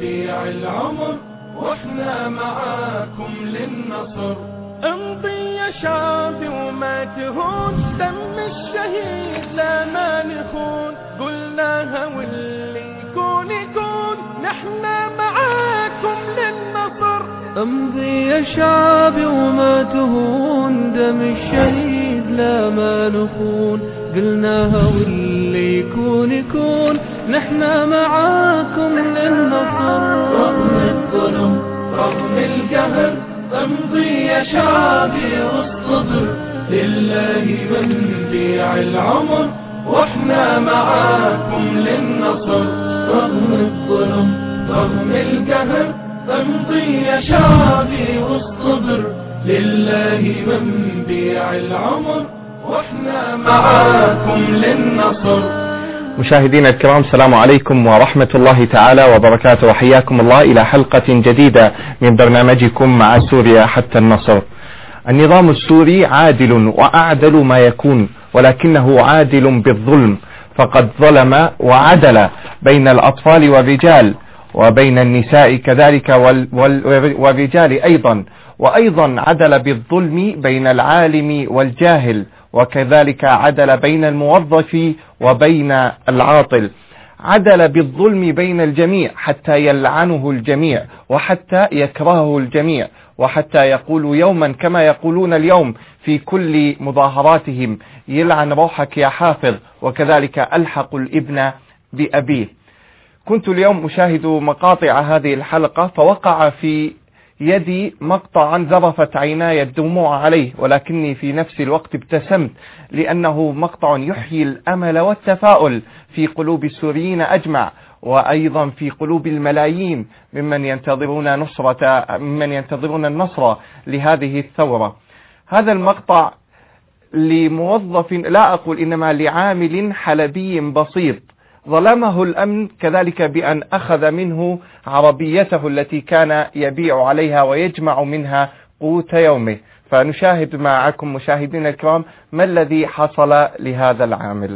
بيع العمر واحنا معاكم للنصر. امضي يا شعبي وما تهون، دم الشهيد لا ما نخون، قلناها واللي يكون يكون، نحنا معاكم للنصر. امضي يا شعبي وما تهون، دم الشهيد لا ما نخون، قلناها واللي يكون يكون، نحنا معاكم للنصر. رغم الظلم رغم القهر، امضي يا شعبي واصطبر، لله بنبيع العمر واحنا معاكم للنصر. رغم الظلم رغم القهر، امضي يا شعبي واصطبر، لله بنبيع العمر واحنا معاكم للنصر. مشاهدينا الكرام، السلام عليكم ورحمة الله تعالى وبركاته، وحياكم الله إلى حلقة جديدة من برنامجكم مع سوريا حتى النصر. النظام السوري عادل وأعدل ما يكون، ولكنه عادل بالظلم، فقد ظلم وعدل بين الأطفال والرجال، وبين النساء كذلك والرجال أيضا، وأيضا عدل بالظلم بين العالم والجاهل، وكذلك عدل بين الموظف وبين العاطل، عدل بالظلم بين الجميع حتى يلعنه الجميع، وحتى يكرهه الجميع، وحتى يقول يوما كما يقولون اليوم في كل مظاهراتهم: يلعن روحك يا حافظ، وكذلك ألحق الابن بأبيه. كنت اليوم أشاهد مقاطع هذه الحلقة، فوقع في يدي مقطعا ذرفت عيناي الدموع عليه، ولكني في نفس الوقت ابتسمت، لأنه مقطع يحيي الأمل والتفاؤل في قلوب السوريين أجمع، وأيضا في قلوب الملايين ممن ينتظرون النصر لهذه الثورة. هذا المقطع لموظف، لا أقول إنما لعامل حلبي بسيط، ظلمه الأمن كذلك بأن أخذ منه عربيته التي كان يبيع عليها ويجمع منها قوت يومه. فنشاهد معكم مشاهدينا الكرام ما الذي حصل لهذا العامل.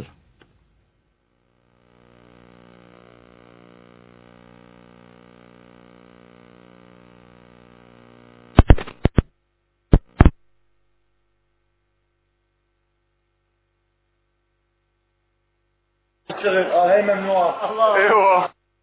هاي ممنوعة. ايوه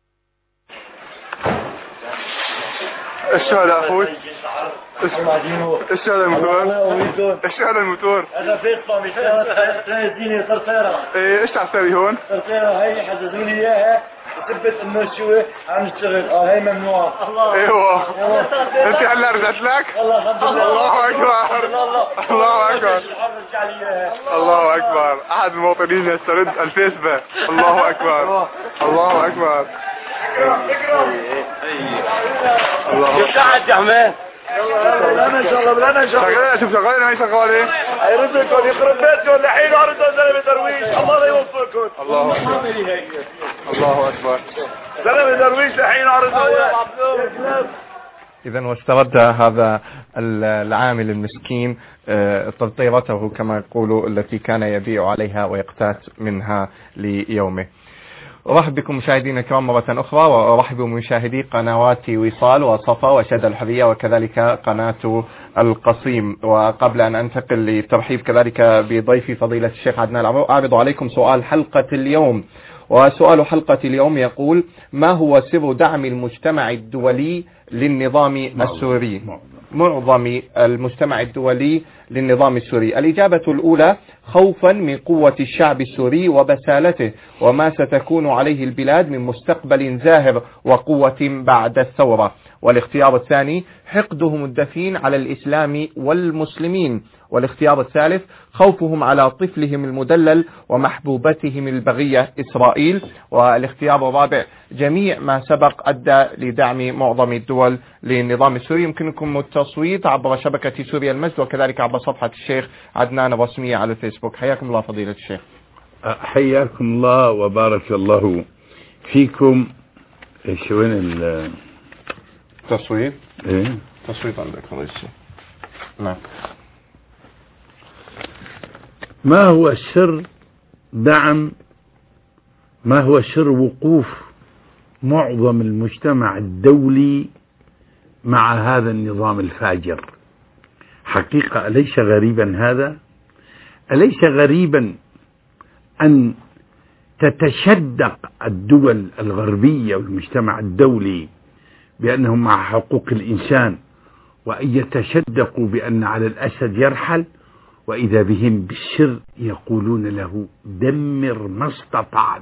ايش هذا اخوي؟ ايش هذا الموتور؟ ايش هذا الموتور؟ هذا فيطمة مش صرصيرة. ايه ايش عم تسوي هون؟ صرصيرة هاي حجزوني اياها وثبت انه شوي عم نشتغل. هاي ممنوعة. ايوه انت هلا رجعت لك؟ الله اكبر. الله اكبر. الله اكبر. احد المواطنين يسترد الفيسبوك. الله اكبر. الله اكبر. الله قاعد يا حماد. بلانا ان شاء الله بلانا ان شاء الله. شغالين شوف شغالين هاي شغالين. هيردكم يخرب بيتكم الحين عرضوا زلمه درويش. الله لا يوفقكم. الله اكبر. الله اكبر. زلمه درويش الحين عرضوا. إذا واسترد هذا العامل المسكين تطيرته كما يقولوا التي كان يبيع عليها ويقتات منها ليومه. أرحب بكم مشاهدينا الكرام مرة أخرى، وأرحب بمشاهدي قنوات وصال وصفا وشد الحرية وكذلك قناة القصيم. وقبل أن أنتقل للترحيب كذلك بضيفي فضيلة الشيخ عدنان العمرو، أعرض عليكم سؤال حلقة اليوم. وسؤال حلقة اليوم يقول: ما هو سر دعم المجتمع الدولي للنظام السوري؟ معظم المجتمع الدولي للنظام السوري. الإجابة الأولى: خوفا من قوة الشعب السوري وبسالته وما ستكون عليه البلاد من مستقبل زاهر وقوة بعد الثورة. والاختيار الثاني: حقدهم الدفين على الإسلام والمسلمين. والاختيار الثالث: خوفهم على طفلهم المدلل ومحبوبتهم البغية إسرائيل. والاختيار الرابع: جميع ما سبق أدى لدعم معظم الدول للنظام السوري. يمكنكم التصويت عبر شبكة سوريا المجد، وكذلك عبر صفحة الشيخ عدنان الرسمية على الفيسبوك. حياكم الله فضيلة الشيخ. حياكم الله وبارك الله فيكم. ايش وين التصويت؟ ايه تصويت عندك فضيلة الشيخ. نعم. ما هو سر دعم، ما هو سر وقوف معظم المجتمع الدولي مع هذا النظام الفاجر. حقيقة أليس غريبا هذا؟ أليس غريبا أن تتشدق الدول الغربية والمجتمع الدولي بأنهم مع حقوق الإنسان، وأن يتشدقوا بأن على الأسد يرحل، وإذا بهم بالسر يقولون له دمر ما استطعت.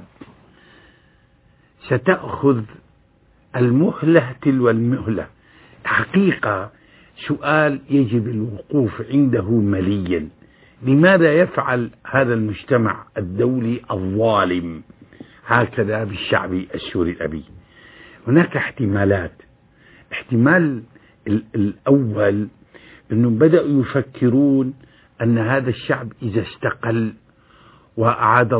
ستأخذ المهلة تلو المهلة. حقيقة سؤال يجب الوقوف عنده مليا. لماذا يفعل هذا المجتمع الدولي الظالم هكذا بالشعب السوري الأبي؟ هناك احتمالات. احتمال الأول أنهم بدأوا يفكرون أن هذا الشعب إذا استقل وأعاد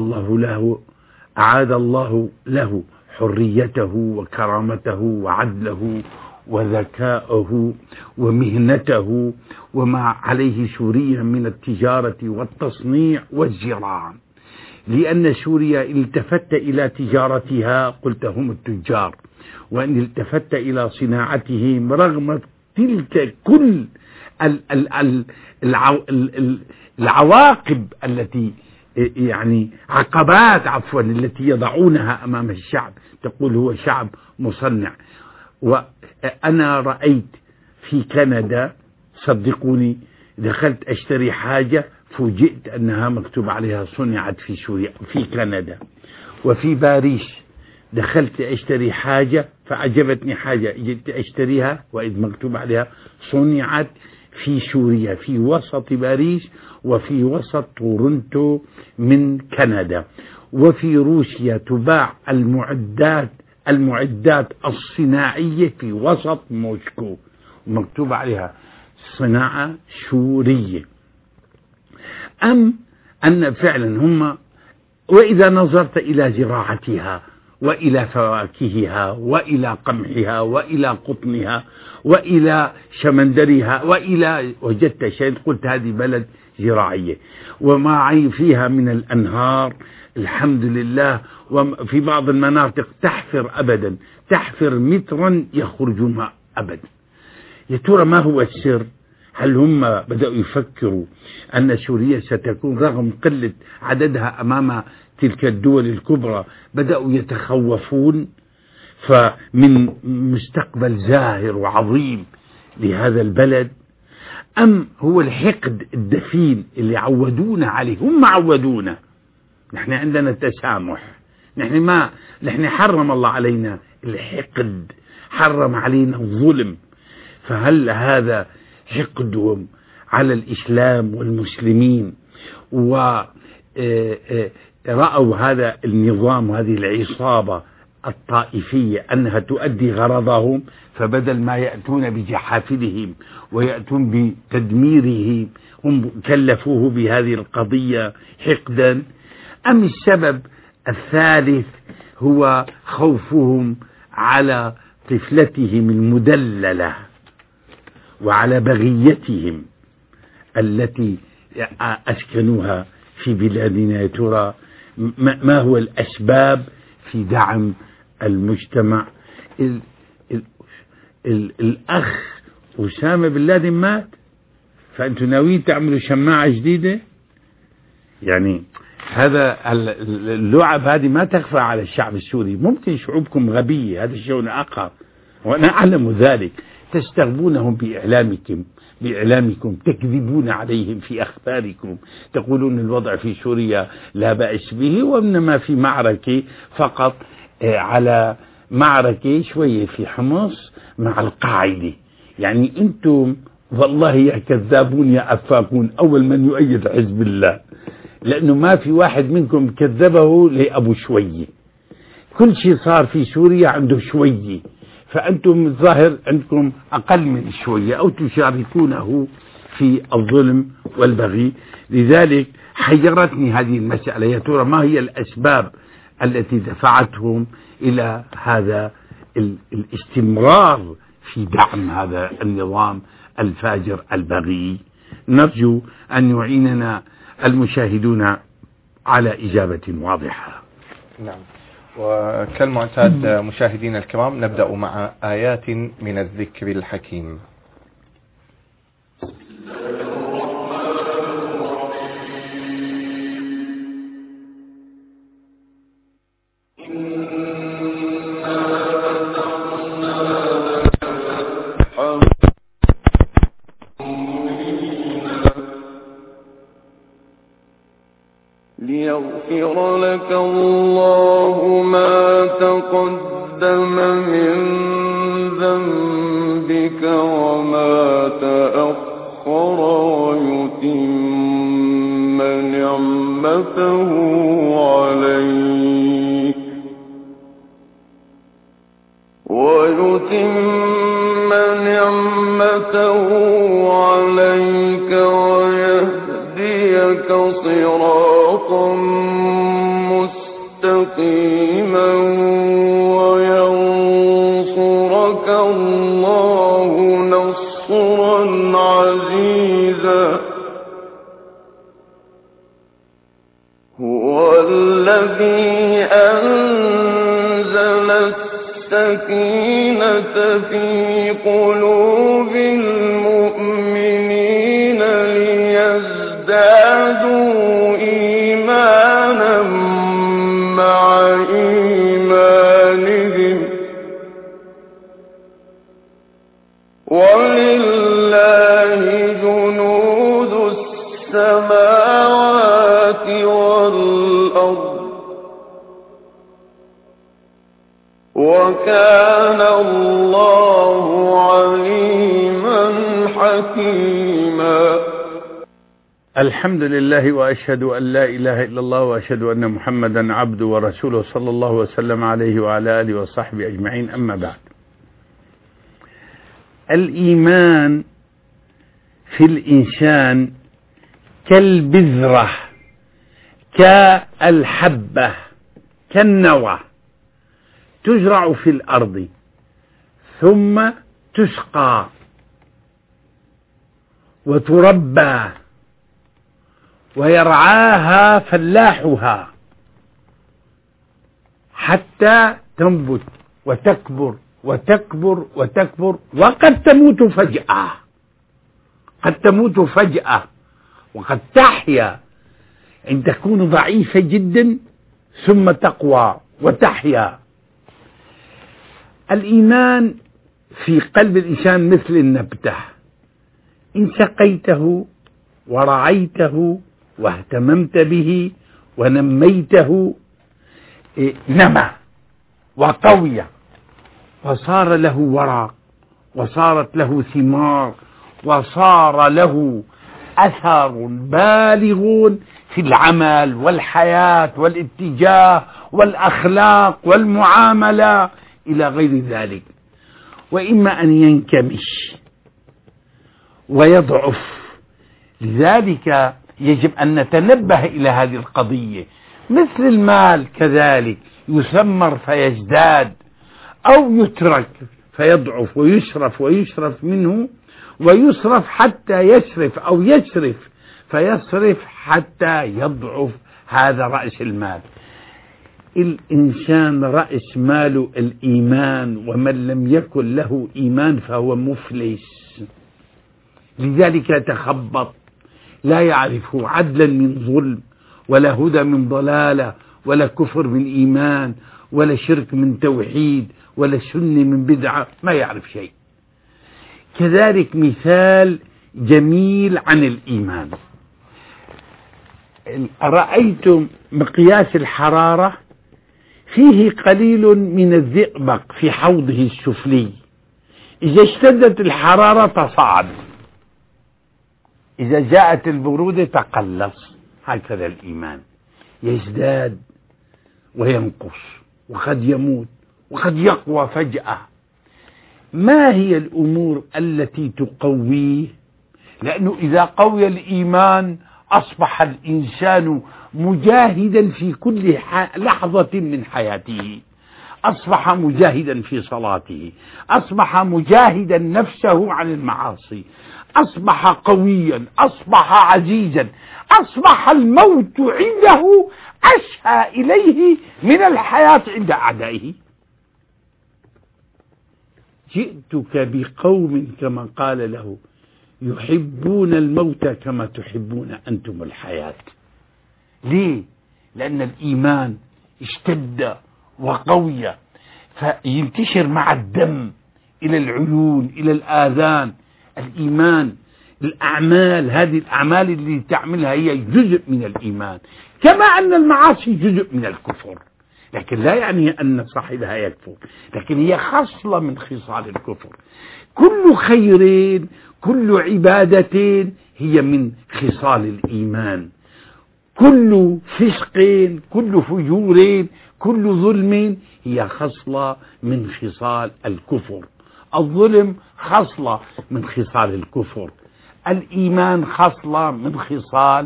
الله له حريته وكرامته وعدله وذكاءه ومهنته وما عليه سوريا من التجارة والتصنيع والزراعة، لأن سوريا التفت إلى تجارتها قلت هم التجار، وإن التفت إلى صناعتهم رغم تلك كل العواقب التي يعني عقبات التي يضعونها أمام الشعب، تقول هو شعب مصنع. وأنا رأيت في كندا، صدقوني، دخلت أشتري حاجة فوجئت أنها مكتوب عليها صنعت في سوريا في كندا. وفي باريس دخلت أشتري حاجة فعجبتني حاجة جيت أشتريها وإذ مكتوب عليها صنعت في سوريا، في وسط باريس وفي وسط تورنتو من كندا. وفي روسيا تباع المعدات الصناعية في وسط موسكو ومكتوب عليها صناعة سورية. أم أن فعلا هم، وإذا نظرت إلى زراعتها وإلى فواكهها وإلى قمحها وإلى قطنها وإلى شمندرها وجدت شيء قلت هذه بلد زراعية، وما فيها من الأنهار الحمد لله. وفي بعض المناطق تحفر مترا يخرج ماء أبدا. يا ترى ما هو السر؟ هل هم بدأوا يفكروا أن سوريا ستكون رغم قلة عددها أمام تلك الدول الكبرى بدأوا يتخوفون فمن مستقبل زاهر وعظيم لهذا البلد؟ أم هو الحقد الدفين اللي عودونا عليه؟ هم عودونا. نحن عندنا تسامح، نحن حرم الله علينا الحقد، حرم علينا الظلم. فهل هذا حقدهم على الإسلام والمسلمين ورأوا هذا النظام وهذه العصابة الطائفية أنها تؤدي غرضهم، فبدل ما يأتون بجحافلهم ويأتون بتدميره هم كلفوه بهذه القضية حقدا؟ أم السبب الثالث هو خوفهم على طفلتهم المدللة وعلى بغيتهم التي أسكنوها في بلادنا؟ يا ترى ما هو الأسباب في دعم المجتمع؟ الأخ أسامة بن لادن مات، فأنتم ناويين تعملوا شماعة جديدة؟ يعني هذا اللعب هذه ما تخفى على الشعب السوري. ممكن شعوبكم غبية، هذا شيء آخر وأنا أعلم ذلك، تستغبونهم بإعلامكم، تكذبون عليهم في أخباركم، تقولون الوضع في سوريا لا بأس به، وإنما في معركة فقط، على معركة شوية في حمص مع القاعدة. يعني أنتم والله يا كذابون يا أفاكون أول من يؤيد حزب الله، لأنه ما في واحد منكم كذبه لأبو شوية. كل شيء صار في سوريا عنده شوية، فأنتم الظاهر عندكم أقل من شوية أو تشاركونه في الظلم والبغي. لذلك حيرتني هذه المسألة، يا ترى ما هي الأسباب التي دفعتهم إلى هذا الاستمرار في دعم هذا النظام الفاجر البغي؟ نرجو أن يعيننا المشاهدون على إجابة واضحة. نعم. وكالمعتاد مشاهدينا الكرام نبدأ مع آيات من الذكر الحكيم. ليغفر لك الله ما تقدم من ذنبك وما تأخر ويتم نعمته عليك ويهديك صراطا مستقيما وينصرك الله نصرا عزيزا. هو الذي أنزل السكينة في قلوب المؤمنين ليزدادوا إيمانا مع إيمانهم ولله جنود السماوات والأرض وكان الله عليما حكيما. الحمد لله وأشهد أن لا إله إلا الله وأشهد أن محمدا عبده ورسوله صلى الله وسلم عليه وعلى آله وصحبه أجمعين. أما بعد، الإيمان في الإنسان كالبذرة، كالحبة، كالنوى، تزرع في الأرض ثم تسقى وتربى ويرعاها فلاحها حتى تنبت وتكبر وتكبر وتكبر، وقد تموت فجأة، قد تموت فجأة، وقد تحيا أن تكون ضعيفة جدا ثم تقوى وتحيا. الإيمان في قلب الإنسان مثل النبتة، إن سقيته ورعيته واهتممت به ونميته نمى وقوي وصار له ورق وصارت له ثمار وصار له أثر بالغ في العمل والحياة والاتجاه والأخلاق والمعاملة إلى غير ذلك. وإما أن ينكمش ويضعف، لذلك يجب أن نتنبه إلى هذه القضية. مثل المال كذلك، يثمر فيزداد أو يترك فيضعف ويشرف منه، ويصرف حتى يشرف أو يشرف فيصرف حتى يضعف. هذا رأس المال. الإنسان رأس ماله الإيمان، ومن لم يكن له إيمان فهو مفلس. لذلك يتخبط، لا يعرف عدلا من ظلم، ولا هدى من ضلالة، ولا كفر من إيمان، ولا شرك من توحيد، ولا سنة من بدعة، ما يعرف شيء. كذلك مثال جميل عن الإيمان، رأيتم مقياس الحرارة فيه قليل من الزئبق في حوضه السفلي، إذا اشتدت الحرارة تصاعد، إذا جاءت البرودة تقلص. هكذا الإيمان يزداد وينقص، وقد يموت وقد يقوى فجأة. ما هي الأمور التي تقويه؟ لأنه إذا قوي الإيمان أصبح الإنسان مجاهدا في كل لحظة من حياته، أصبح مجاهدا في صلاته، أصبح مجاهدا نفسه عن المعاصي، أصبح قويا، أصبح عزيزا، أصبح الموت عنده أشهى إليه من الحياة عند أعدائه. جئتك بقوم كما قال له يحبون الموت كما تحبون أنتم الحياة. ليه؟ لأن الإيمان اشتد وقوي، فينتشر مع الدم إلى العيون إلى الآذان. الإيمان الأعمال، هذه الأعمال اللي تعملها هي جزء من الإيمان، كما أن المعاصي جزء من الكفر، لكن لا يعني أن صاحبها يكفر، لكن هي خصلة من خصال الكفر. كل خير كل عبادة هي من خصال الإيمان، كل فسق كل فجور كل ظلم هي خصلة من خصال الكفر. الظلم خصلة من خصال الكفر، الإيمان خصلة من خصال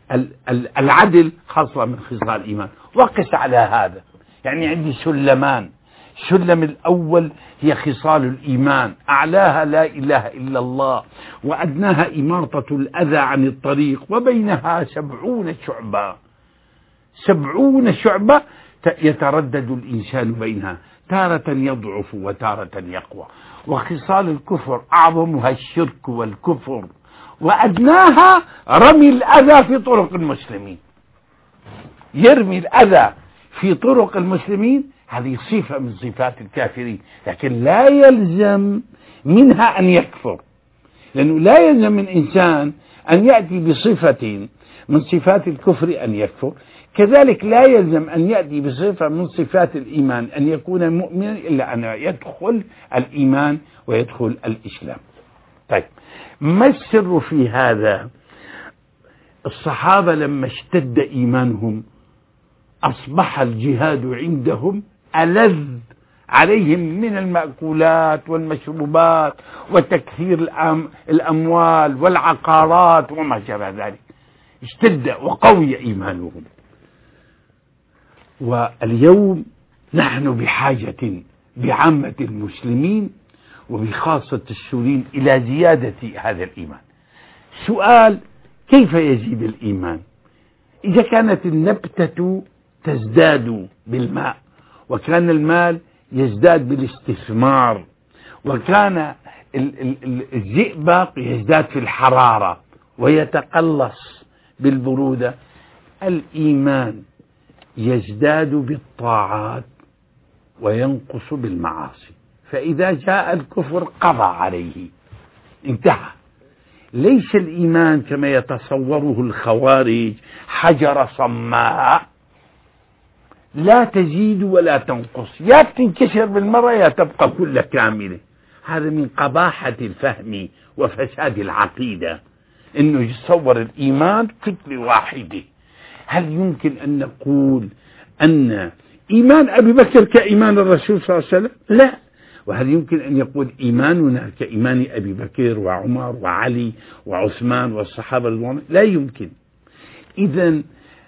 العدل، خصلة من خصال الإيمان. وقس على هذا، يعني عندي سلمان، السلم الأول هي خصال الإيمان، أعلاها لا إله إلا الله، وأدناها إماطة الأذى عن الطريق، وبينها 70 شعبة، 70 شعبة يتردد الإنسان بينها، تارة يضعف وتارة يقوى. وخصال الكفر أعظمها الشرك والكفر، وأدناها رمي الأذى في طرق المسلمين. يرمي الأذى في طرق المسلمين، هذه صفة من صفات الكافرين، لكن لا يلزم منها أن يكفر، لأنه لا يلزم من إنسان أن يأتي بصفة من صفات الكفر أن يكفر، كذلك لا يلزم أن يأتي بصفة من صفات الإيمان أن يكون مؤمنا إلا أن يدخل الإيمان ويدخل الإسلام. طيب، ما السر في هذا؟ الصحابة لما اشتد إيمانهم أصبح الجهاد عندهم ألذ عليهم من المأكولات والمشروبات وتكثير الأموال والعقارات وما شابه ذلك. اشتد وقوي إيمانهم. واليوم نحن بحاجة بعامة المسلمين وبخاصة السوريين إلى زيادة هذا الإيمان. سؤال: كيف يزيد الإيمان؟ إذا كانت النبتة تزداد بالماء، وكان المال يزداد بالاستثمار، وكان الزئبق يزداد في الحرارة ويتقلص بالبرودة، الإيمان يزداد بالطاعات وينقص بالمعاصي. فإذا جاء الكفر قضى عليه، انتهى. ليس الإيمان كما يتصوره الخوارج حجر صماء لا تزيد ولا تنقص، يا بتنكسر بالمرة يا تبقى كل كاملة. هذا من قباحة الفهم وفساد العقيدة، إنه يتصور الإيمان كتلة واحدة. هل يمكن أن نقول أن إيمان أبي بكر كإيمان الرسول صلى الله عليه وسلم؟ لا. وهل يمكن أن يقول إيماننا كإيمان أبي بكر وعمر وعلي وعثمان والصحابة الرضوان؟ لا يمكن. إذن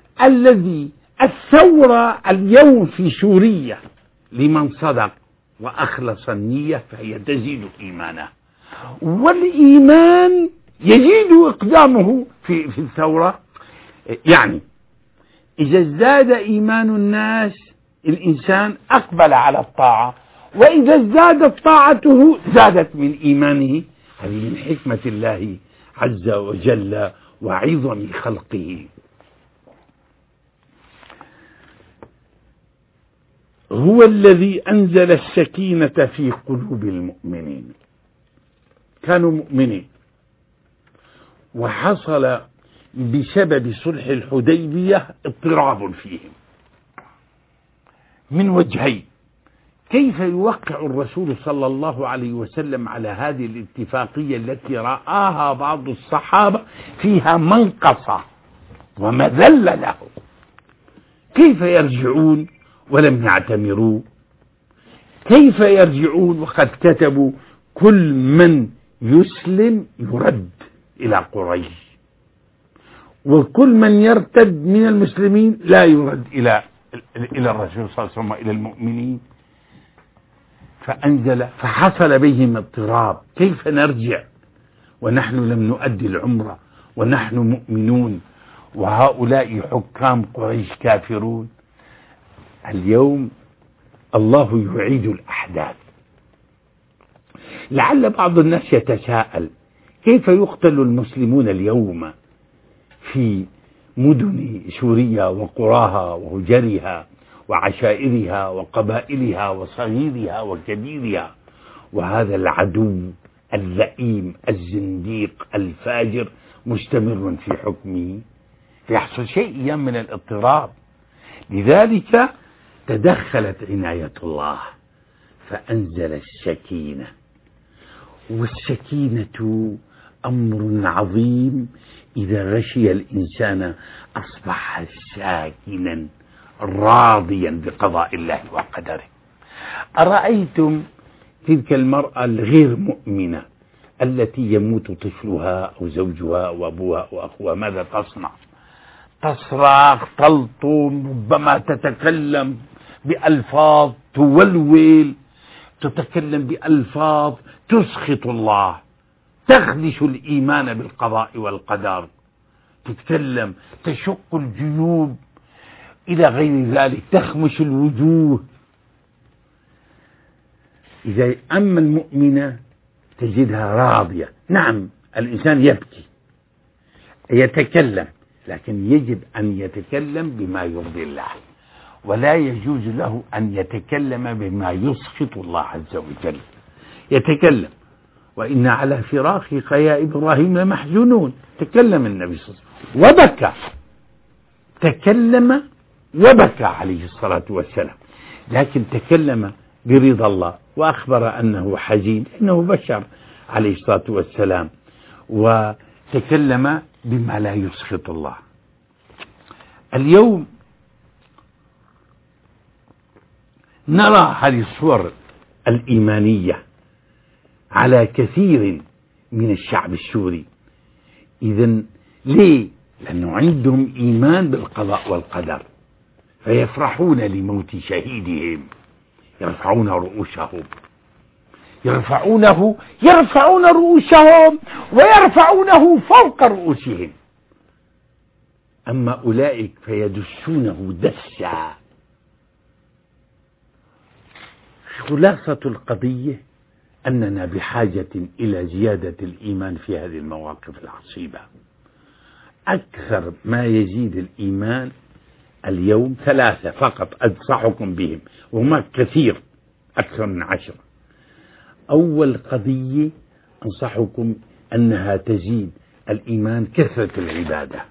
الثورة اليوم في سوريا لمن صدق وأخلص النية فهي تزيد إيمانه، والإيمان يزيد إقدامه في الثورة. يعني إذا ازداد إيمان الناس الإنسان أقبل على الطاعة، وإذا ازدادت طاعته زادت من إيمانه. هذه من حكمة الله عز وجل وعظم خلقه. هو الذي أنزل السكينة في قلوب المؤمنين. كانوا مؤمنين، وحصل بسبب صلح الحديبية اضطراب فيهم من وجهين: كيف يوقع الرسول صلى الله عليه وسلم على هذه الاتفاقية التي رآها بعض الصحابة فيها منقصة ومذلة له؟ كيف يرجعون ولم يعتمروا؟ كيف يرجعون وقد كتبوا كل من يسلم يرد إلى قريش، وكل من يرتد من المسلمين لا يرد إلى الرسول صلى الله عليه وسلم إلى المؤمنين؟ فأنزل فحصل بهم اضطراب، كيف نرجع ونحن لم نؤدي العمرة ونحن مؤمنون وهؤلاء حكام قريش كافرون؟ اليوم الله يعيد الأحداث. لعل بعض الناس يتساءل كيف يقتل المسلمون اليوم في مدن سوريا وقراها وهجرها وعشائرها وقبائلها وصغيرها وكبيرها، وهذا العدو اللئيم الزنديق الفاجر مستمر في حكمه، فيحصل شيء من الاضطراب. لذلك تدخلت عناية الله فأنزل السكينة، والسكينة أمر عظيم إذا غشي الإنسان أصبح ساكنا راضيا بقضاء الله وقدره. أرأيتم تلك المرأة الغير مؤمنة التي يموت طفلها أو زوجها أو أبوها أو أخوها، ماذا تصنع؟ تصرخ، تلطم، ربما تتكلم بألفاظ تولول، تتكلم بألفاظ تسخط الله، تخدش الإيمان بالقضاء والقدر، تتكلم تشق الجيوب إلى غير ذلك، تخمش الوجوه. إذا أما المؤمنة تجدها راضية. نعم الإنسان يبكي يتكلم، لكن يجب أن يتكلم بما يرضي الله، ولا يجوز له أن يتكلم بما يسخط الله عز وجل. يتكلم وإن على فراقك يا إبراهيم لمحزونون، تكلم النبي صلى الله عليه وسلم وبكى، تكلم وبكى عليه الصلاة والسلام، لكن تكلم برضا الله وأخبر أنه حزين، إنه بشر عليه الصلاة والسلام، وتكلم بما لا يسخط الله. اليوم نرى هذه الصور الإيمانية على كثير من الشعب السوري. إذن ليه؟ لأنه عندهم إيمان بالقضاء والقدر، فيفرحون لموت شهيدهم، يرفعون رؤوسهم، يرفعون رؤوسهم ويرفعونه فوق رؤوسهم. أما أولئك فيدسونه دسا. خلاصة القضية أننا بحاجة إلى زيادة الإيمان في هذه المواقف العصيبة. أكثر ما يزيد الإيمان اليوم 3 فقط أنصحكم بهم، وهما كثير أكثر من 10. أول قضية أنصحكم أنها تزيد الإيمان كثرة العبادة،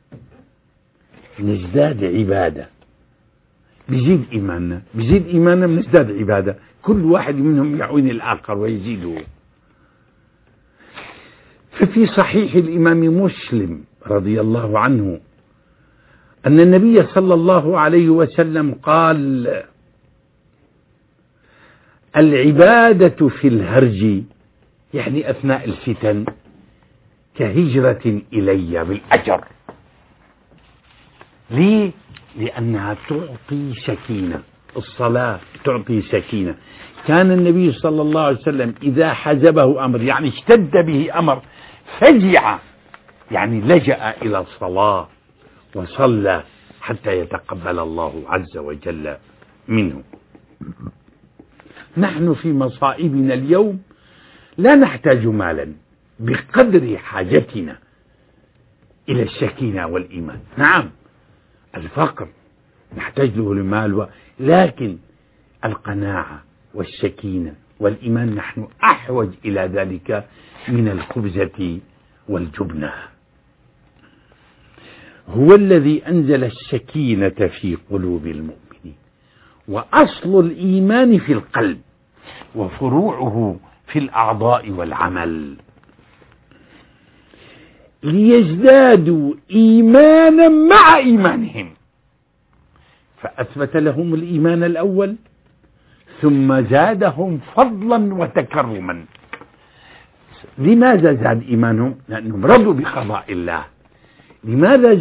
نزداد عبادة، بيزيد إيماننا بنزداد عبادة، كل واحد منهم يعين الآخر ويزيده. ففي صحيح الإمام مسلم رضي الله عنه أن النبي صلى الله عليه وسلم قال: العبادة في الهرج، يعني أثناء الفتن، كهجرة إلي بالأجر. ليه؟ لأنها تعطي سكينة، الصلاة تعطي سكينة. كان النبي صلى الله عليه وسلم إذا حزبه أمر، يعني اشتد به أمر، فزع، يعني لجأ إلى الصلاة وصلى حتى يتقبل الله عز وجل منه. نحن في مصائبنا اليوم لا نحتاج مالا بقدر حاجتنا إلى السكينة والإيمان. نعم الفقر نحتاج له المال، لكن القناعة والسكينة والإيمان نحن أحوج إلى ذلك من الخبزة والجبنة. هو الذي أنزل السكينة في قلوب المؤمنين، وأصل الإيمان في القلب، وفروعه في الأعضاء والعمل، ليزدادوا إيمانا مع إيمانهم. فأثبت لهم الإيمان الأول، ثم زادهم فضلا وتكرما. لماذا زاد إيمانهم؟ لأنهم رضوا بقضاء الله. لماذا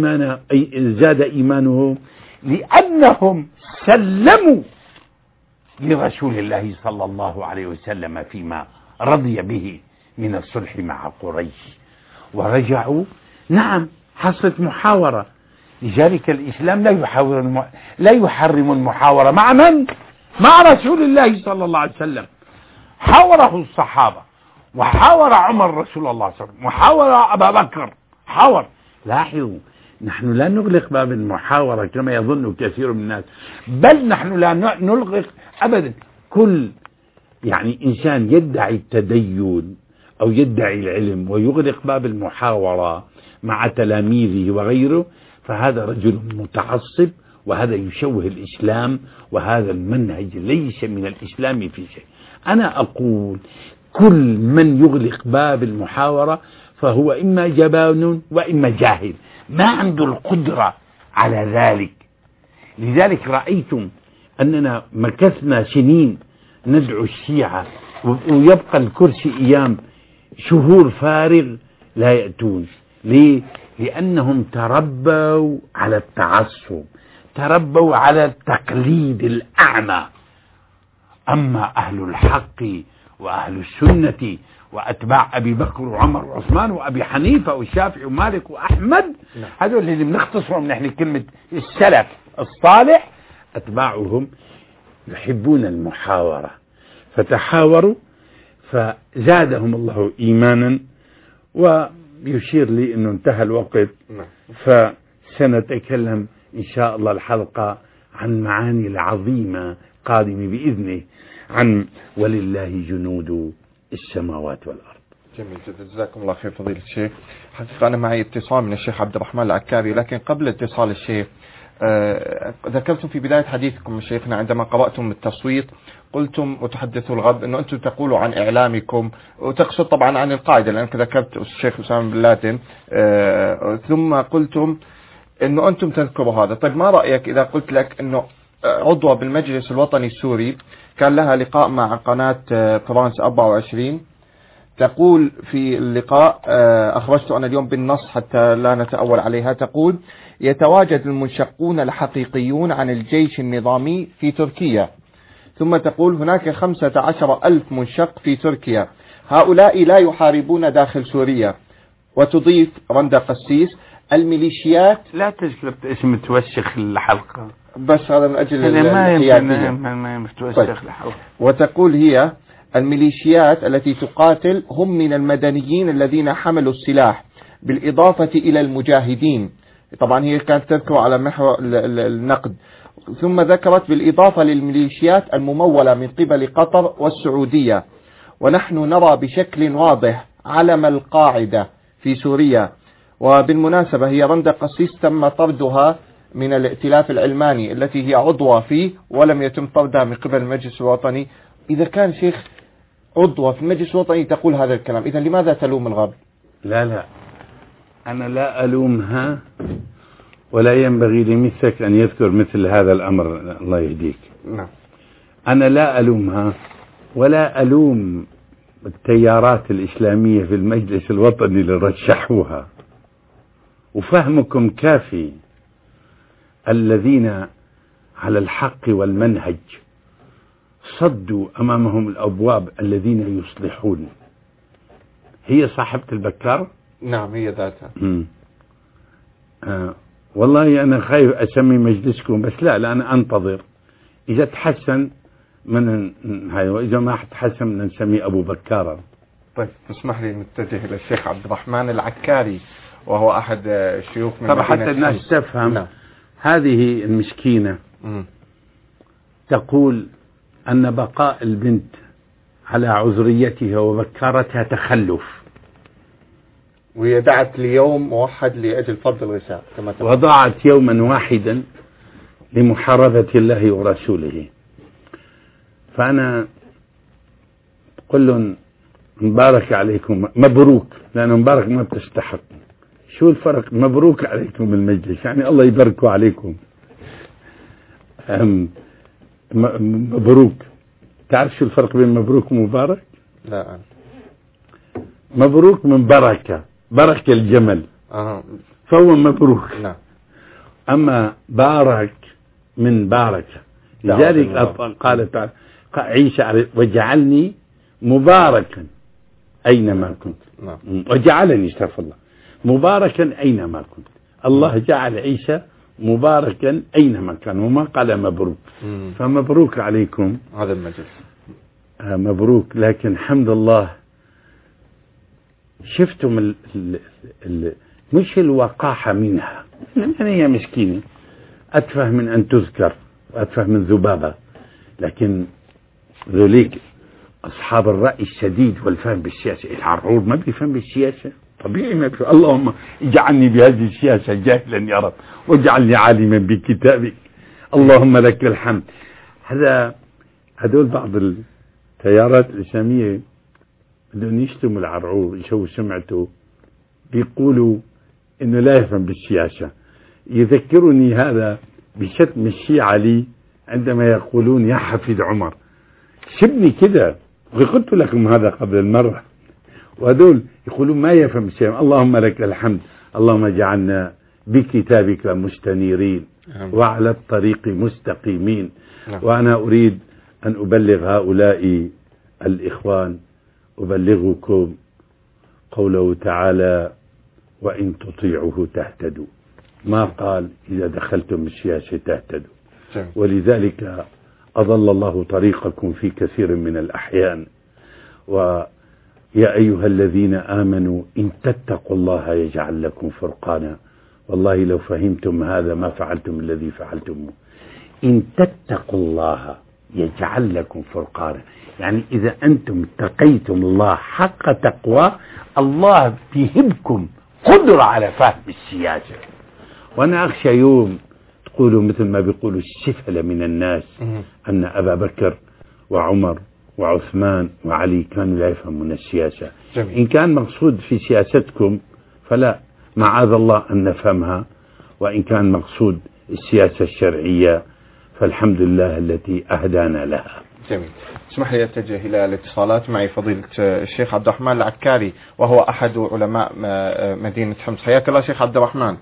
زاد إيمانهم؟ لأنهم لرسول الله صلى الله عليه وسلم فيما رضي به من الصلح مع قريش، ورجعوا. نعم، حصلت محاورة. لذلك الإسلام لا يحرم المحاورة. مع من؟ مع رسول الله صلى الله عليه وسلم. حاوره الصحابة، وحاور عمر رسول الله صلى الله عليه وسلم، وحاور أبا بكر، حاور. لاحظوا، نحن لا نغلق باب المحاورة كما يظن كثير من الناس، بل نحن لا نغلق أبدا. كل إنسان يدعي التدين أو يدعي العلم ويغلق باب المحاورة مع تلاميذه وغيره، فهذا رجل متعصب، وهذا يشوه الإسلام، وهذا المنهج ليس من الإسلام في شيء. أنا أقول كل من يغلق باب المحاورة فهو إما جبان وإما جاهل، ما عنده القدرة على ذلك. لذلك رأيتم أننا مكثنا سنين ندعو الشيعة، ويبقى الكرسي أيام شهور فارغ لا يأتون. ليه؟ لأنهم تربوا على التعصب، تربوا على التقليد الأعمى. أما أهل الحق وأهل السنة وأتباع أبي بكر وعمر وعثمان وأبي حنيفة والشافعي ومالك وأحمد، هذول اللي بنختصرهم نحن كلمة السلف الصالح، أتباعهم يحبون المحاورة، فتحاوروا فزادهم الله إيمانا. ويشير لي أنه انتهى الوقت، فسنتكلم إن شاء الله الحلقة عن معاني العظيمة قادمة بإذنه، عن ولله جنود السماوات والأرض. جميل جدا، جزاكم الله خير فضيلة الشيخ. حقيقة أنا معي اتصال من الشيخ عبد الرحمن العكاري، لكن قبل اتصال الشيخ ذكرتم في بداية حديثكم شيخنا عندما قرأتم التصويت قلتم وتحدثوا الغرب أنه أنتم تقولوا عن إعلامكم، وتقصد طبعا عن القاعدة لأنك ذكرت الشيخ أسامة بن لادن، ثم قلتم أنه أنتم تذكروا هذا. طيب ما رأيك إذا قلت لك أنه عضوة بالمجلس الوطني السوري كان لها لقاء مع قناة فرانس 24، تقول في اللقاء، أخرجت أنا اليوم بالنص حتى لا نتأول عليها، تقول: يتواجد المنشقون الحقيقيون عن الجيش النظامي في تركيا. ثم تقول: هناك 15,000 منشق في تركيا، هؤلاء لا يحاربون داخل سوريا. وتضيف رندا قسيس: الميليشيات. لا تذكر اسم توسخ الحلقة، بس هذا من أجل ما توسخ الحلقة. وتقول هي: الميليشيات التي تقاتل هم من المدنيين الذين حملوا السلاح بالإضافة إلى المجاهدين. طبعا هي كانت تذكر على محور النقد. ثم ذكرت بالإضافة للميليشيات الممولة من قبل قطر والسعودية. ونحن نرى بشكل واضح علم القاعدة في سوريا. وبالمناسبة هي رندا قسيس تم طردها من الائتلاف العلماني التي هي عضوة فيه، ولم يتم طردها من قبل المجلس الوطني. إذا كان شيخ عضوة في المجلس الوطني تقول هذا الكلام، إذا لماذا تلوم الغرب؟ لا أنا لا ألومها، ولا ينبغي لمثلك أن يذكر مثل هذا الأمر، الله يهديك. نعم. أنا لا ألومها ولا ألوم التيارات الإسلامية في المجلس الوطني اللي رشحوها، وفهمكم كافي. الذين على الحق والمنهج صدوا أمامهم الأبواب الذين يصلحون. هي صاحبة البكار؟ نعم هي ذاتها. والله أنا خايف أسمي مجلسكم، بس لا أنا أنتظر إذا تحسن من هاي، وإذا ما تحسن نسمي أبو بكار. طيب تسمح لي نتجه إلى الشيخ عبد الرحمن العكاري، وهو أحد الشيوخ من طبعا حتى الناس تفهم. نعم. هذه المسكينة تقول أن بقاء البنت على عذريتها وبكارتها تخلف، وهي دعت ليوم موحد لأجل فرض الغساء كما تقول، وضعت يوما واحدا لمحاربة الله ورسوله. فأنا قل مبارك عليكم، مبروك، لأن مبارك ما بتستحق. شو الفرق؟ مبروك عليكم المجلس، يعني الله يباركوا عليكم. مبروك، تعرف شو الفرق بين مبروك ومبارك؟ لا. مبروك من بركة، بركة الجمل، فهو مبروك. نعم. أما بارك من باركة. لذلك قال تعالى: عيسى وجعلني مباركا أينما كنت. وجعلني استغفر الله مباركا أينما كنت. الله جعل عيسى مباركا أينما كان وما قال مبروك. فمبروك عليكم هذا المجلس. مبروك. لكن الحمد لله شفتم مش الوقاحة منها، يعني هي مسكينة أتفه من أن تذكر وأتفه من ذبابة، لكن ذلك أصحاب الرأي الشديد والفهم بالسياسة. العرعور ما بيفهم بالسياسة طبيعي ما بيفهم. اللهم اجعلني بهذه السياسة جاهلا يا رب واجعلني عالما بكتابك اللهم لك الحمد. هذول بعض التيارات الإسلامية بدهم يشتموا العرعور يشوفوا سمعته، بيقولوا إنه لا يفهم بالسياسة. يذكرني هذا بشتم الشيعة لي عندما يقولون يا حفيد عمر سبني كده، وقلت لكم هذا قبل المرة، وهذول يقولون ما يفهم السياسة. اللهم لك الحمد اللهم اجعلنا بكتابك مستنيرين وعلى الطريق مستقيمين. وأنا أريد أن أبلغ هؤلاء الإخوان أبلغكم قوله تعالى وإن تطيعوه تهتدوا، ما قال إذا دخلتم السياسة تهتدوا. ولذلك أضل الله طريقكم في كثير من الأحيان. ويا أيها الذين آمنوا إن تتقوا الله يجعل لكم فرقانا. والله لو فهمتم هذا ما فعلتم الذي فعلتم. إن تتقوا الله يجعل لكم فرقانا، يعني إذا أنتم اتقيتم الله حق تقوى الله بيهبكم قدرة على فهم السياسة. وأنا أخشى يوم تقولوا مثل ما بيقولوا السفلة من الناس أن أبا بكر وعمر وعثمان وعلي كانوا لا يفهمون السياسة. إن كان مقصود في سياستكم فلا، معاذ الله أن نفهمها، وإن كان مقصود السياسة الشرعية فالحمد لله التي أهدانا لها. جميل. اسمح لي أتجه إلى الاتصالات. معي فضيلة الشيخ عبد الرحمن العكاري وهو أحد علماء مدينة حمص. حياك الله شيخ عبد الرحمن.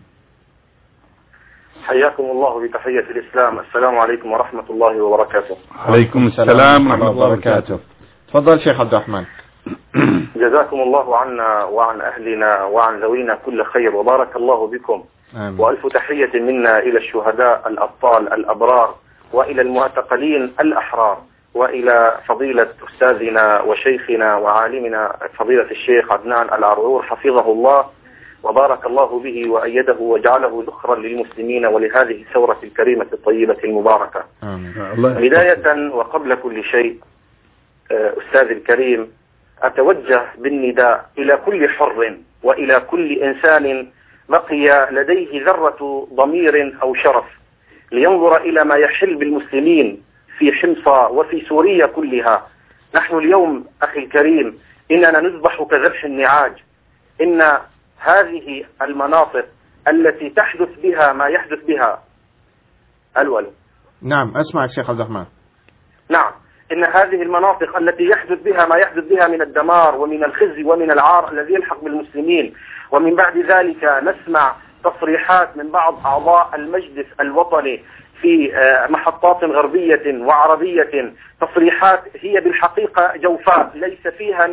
حياكم الله بتحية الإسلام. السلام عليكم ورحمة الله وبركاته. عليكم السلام ورحمة الله وبركاته. تفضل شيخ عبد الرحمن. جزاكم الله عنا وعن أهلنا وعن ذوينا كل خير وبارك الله بكم. آمين. وألف تحية منا إلى الشهداء الأبطال الأبرار وإلى المعتقلين الأحرار وإلى فضيلة أستاذنا وشيخنا وعالمنا فضيلة الشيخ عدنان العرعور حفظه الله وبارك الله به وأيده وجعله ذخرا للمسلمين ولهذه الثورة الكريمة الطيبة المباركة. بداية وقبل كل شيء أستاذ الكريم أتوجه بالنداء إلى كل حر وإلى كل إنسان بقي لديه ذرة ضمير أو شرف لينظر إلى ما يحل بالمسلمين في حمص وفي سوريا كلها. نحن اليوم أخي الكريم إننا نذبح كذبح النعاج. إن هذه المناطق التي تحدث بها ما يحدث بها الولد. نعم أسمع الشيخ عبد الرحمن. نعم، إن هذه المناطق التي يحدث بها ما يحدث بها من الدمار ومن الخزي ومن العار الذي يلحق بالمسلمين، ومن بعد ذلك نسمع تصريحات من بعض أعضاء المجلس الوطني في محطات غربية وعربية، تصريحات هي بالحقيقة جوفاء ليس فيها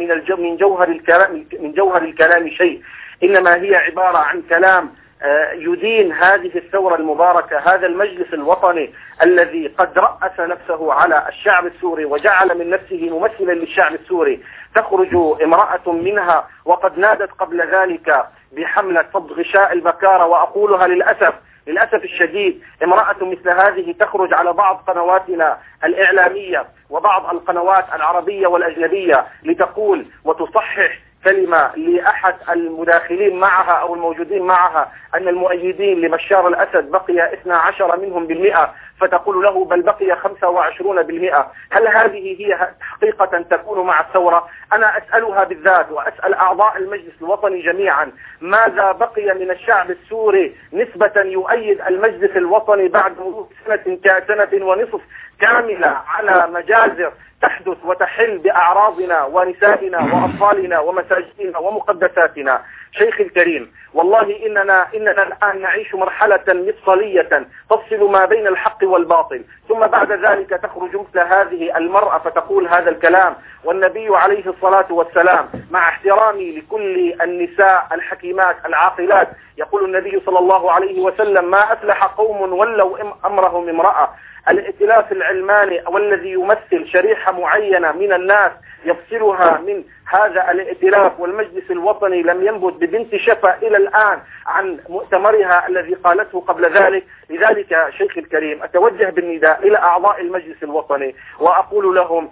من جوهر الكلام شيء، إنما هي عبارة عن كلام يدين هذه الثورة المباركة. هذا المجلس الوطني الذي قد رأس نفسه على الشعب السوري وجعل من نفسه ممثلا للشعب السوري، تخرج امرأة منها وقد نادت قبل ذلك بحملة صد غشاء البكارة، وأقولها للأسف الشديد امرأة مثل هذه تخرج على بعض قنواتنا الإعلامية وبعض القنوات العربية والأجنبية لتقول وتصحح كلمة لأحد المداخلين معها أو الموجودين معها أن المؤيدين لبشار الأسد بقي 12 منهم بالمئة، فتقول له بل بقي 25%. هل هذه هي حقيقة تكون مع الثورة؟ أنا أسألها بالذات وأسأل أعضاء المجلس الوطني جميعا، ماذا بقي من الشعب السوري نسبة يؤيد المجلس الوطني بعد مرور سنة ونصف كاملة على مجازر تحدث وتحل بأعراضنا ونسائنا وأطفالنا ومساجدنا ومقدساتنا. شيخي الكريم، والله إننا الآن نعيش مرحلة مفصلية تفصل ما بين الحق والباطل، ثم بعد ذلك تخرج مثل هذه المرأة فتقول هذا الكلام. والنبي عليه الصلاة والسلام مع احترامي لكل النساء الحكيمات العاقلات يقول النبي صلى الله عليه وسلم: ما أفلح قوم ولوا أمرهم امرأة. الائتلاف العلماني والذي يمثل شريحة معينة من الناس يفصلها من هذا الائتلاف، والمجلس الوطني لم ينبت ببنت شفا إلى الآن عن مؤتمرها الذي قالته قبل ذلك. لذلك شيخ الكريم أتوجه بالنداء إلى أعضاء المجلس الوطني وأقول لهم،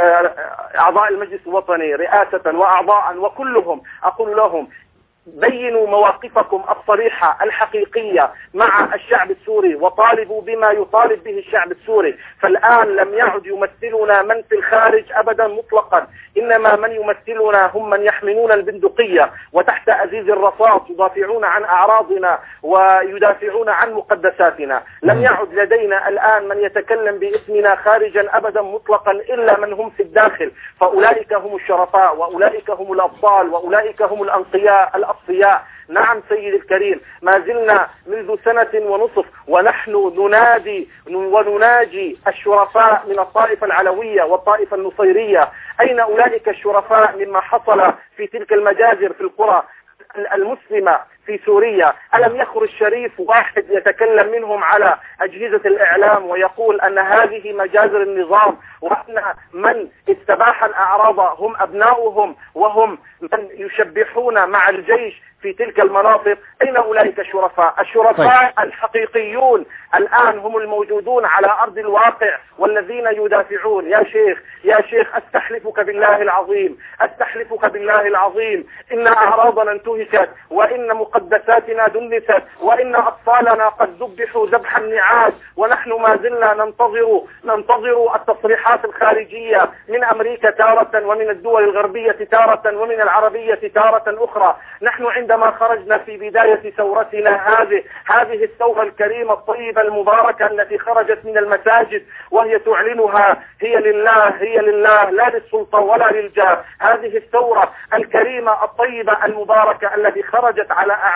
أعضاء المجلس الوطني رئاسة وأعضاء وكلهم، أقول لهم: بينوا مواقفكم الصريحة الحقيقية مع الشعب السوري وطالبوا بما يطالب به الشعب السوري. فالآن لم يعد يمثلنا من في الخارج أبدا مطلقا، إنما من يمثلنا هم من يحملون البندقية وتحت أزيز الرصاص يدافعون عن أعراضنا ويدافعون عن مقدساتنا. لم يعد لدينا الآن من يتكلم باسمنا خارجا أبدا مطلقا إلا من هم في الداخل، فأولئك هم الشرفاء وأولئك هم الأبطال وأولئك هم الأنقياء الأصفياء. نعم سيد الكريم، ما زلنا منذ 1.5 سنة ونحن ننادي ونناجي الشرفاء من الطائفة العلوية والطائفة النصيرية. أين أولئك الشرفاء مما حصل في تلك المجازر في القرى المسلمة في سوريا؟ ألم يخرج شريف واحد يتكلم منهم على أجهزة الإعلام ويقول أن هذه مجازر النظام، وأن من استباح الأعراض هم أبناؤهم وهم من يشبحون مع الجيش في تلك المناطق؟ أين أولئك الشرفاء؟ الشرفاء الحقيقيون الآن هم الموجودون على أرض الواقع والذين يدافعون. يا شيخ أستحلفك بالله العظيم، أستحلفك بالله العظيم، إن أعراضنا انتهكت، وإن مقدساتنا دنست، وإن أطفالنا قد ذبحوا ذبح النعاس، ونحن ما زلنا ننتظر التصريحات الخارجية من أمريكا تارة، ومن الدول الغربية تارة، ومن العربية تارة أخرى. نحن عندما خرجنا في بداية ثورتنا هذه الثورة الكريمة الطيبة المباركة التي خرجت من المساجد وهي تعلنها هي لله لا للسلطة ولا للجاه. هذه الثورة الكريمة الطيبة المباركة التي خرجت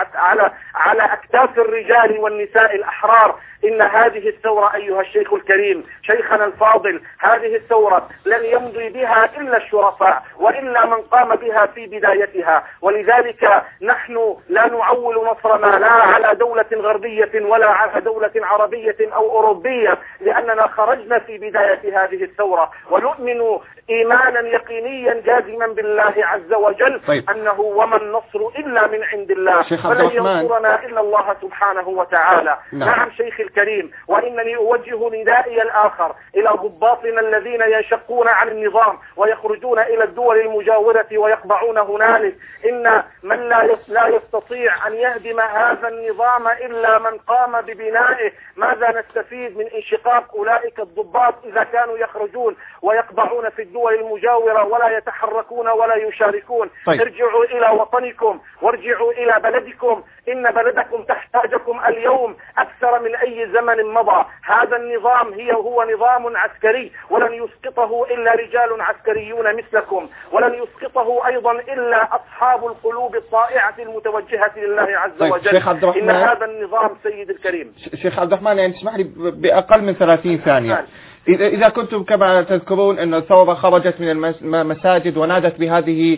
على أكتاف الرجال والنساء الأحرار. إن هذه الثورة أيها الشيخ الكريم، شيخنا الفاضل، هذه الثورة لن يمضي بها إلا الشرفاء وإلا من قام بها في بدايتها. ولذلك نحن لا نعول نصرنا لا على دولة غربية ولا على دولة عربية أو أوروبية، لأننا خرجنا في بداية هذه الثورة ونؤمن إيمانا يقينيا جازما بالله عز وجل أنه وما النصر إلا من عند الله، فلن ينصرنا إلا الله سبحانه وتعالى. نعم شيخ الكريم، وإنني أوجه ندائي الآخر إلى ضباطنا الذين ينشقون عن النظام ويخرجون إلى الدول المجاورة ويخضعون هنالك. إن من لا يستطيع أن يهدم هذا النظام إلا من قام ببنائه. ماذا نستفيد من انشقاق أولئك الضباط إذا كانوا يخرجون ويخضعون في الدول المجاورة ولا يتحركون ولا يشاركون؟ ارجعوا إلى وطنكم وارجعوا إلى بلدكم، إن بلدكم تحتاجكم اليوم أكثر من أي زمن مضى. هذا النظام هو نظام عسكري، ولن يسقطه إلا رجال عسكريون مثلكم، ولن يسقطه أيضا إلا أصحاب القلوب الطائعة المتوجهة لله عز وجل. إن هذا النظام سيد الكريم. شيخ عبد الرحمن، يعني تسمح لي بأقل من 30 ثانية. إذا كنتم كما تذكرون أن الثورة خرجت من المساجد ونادت بهذه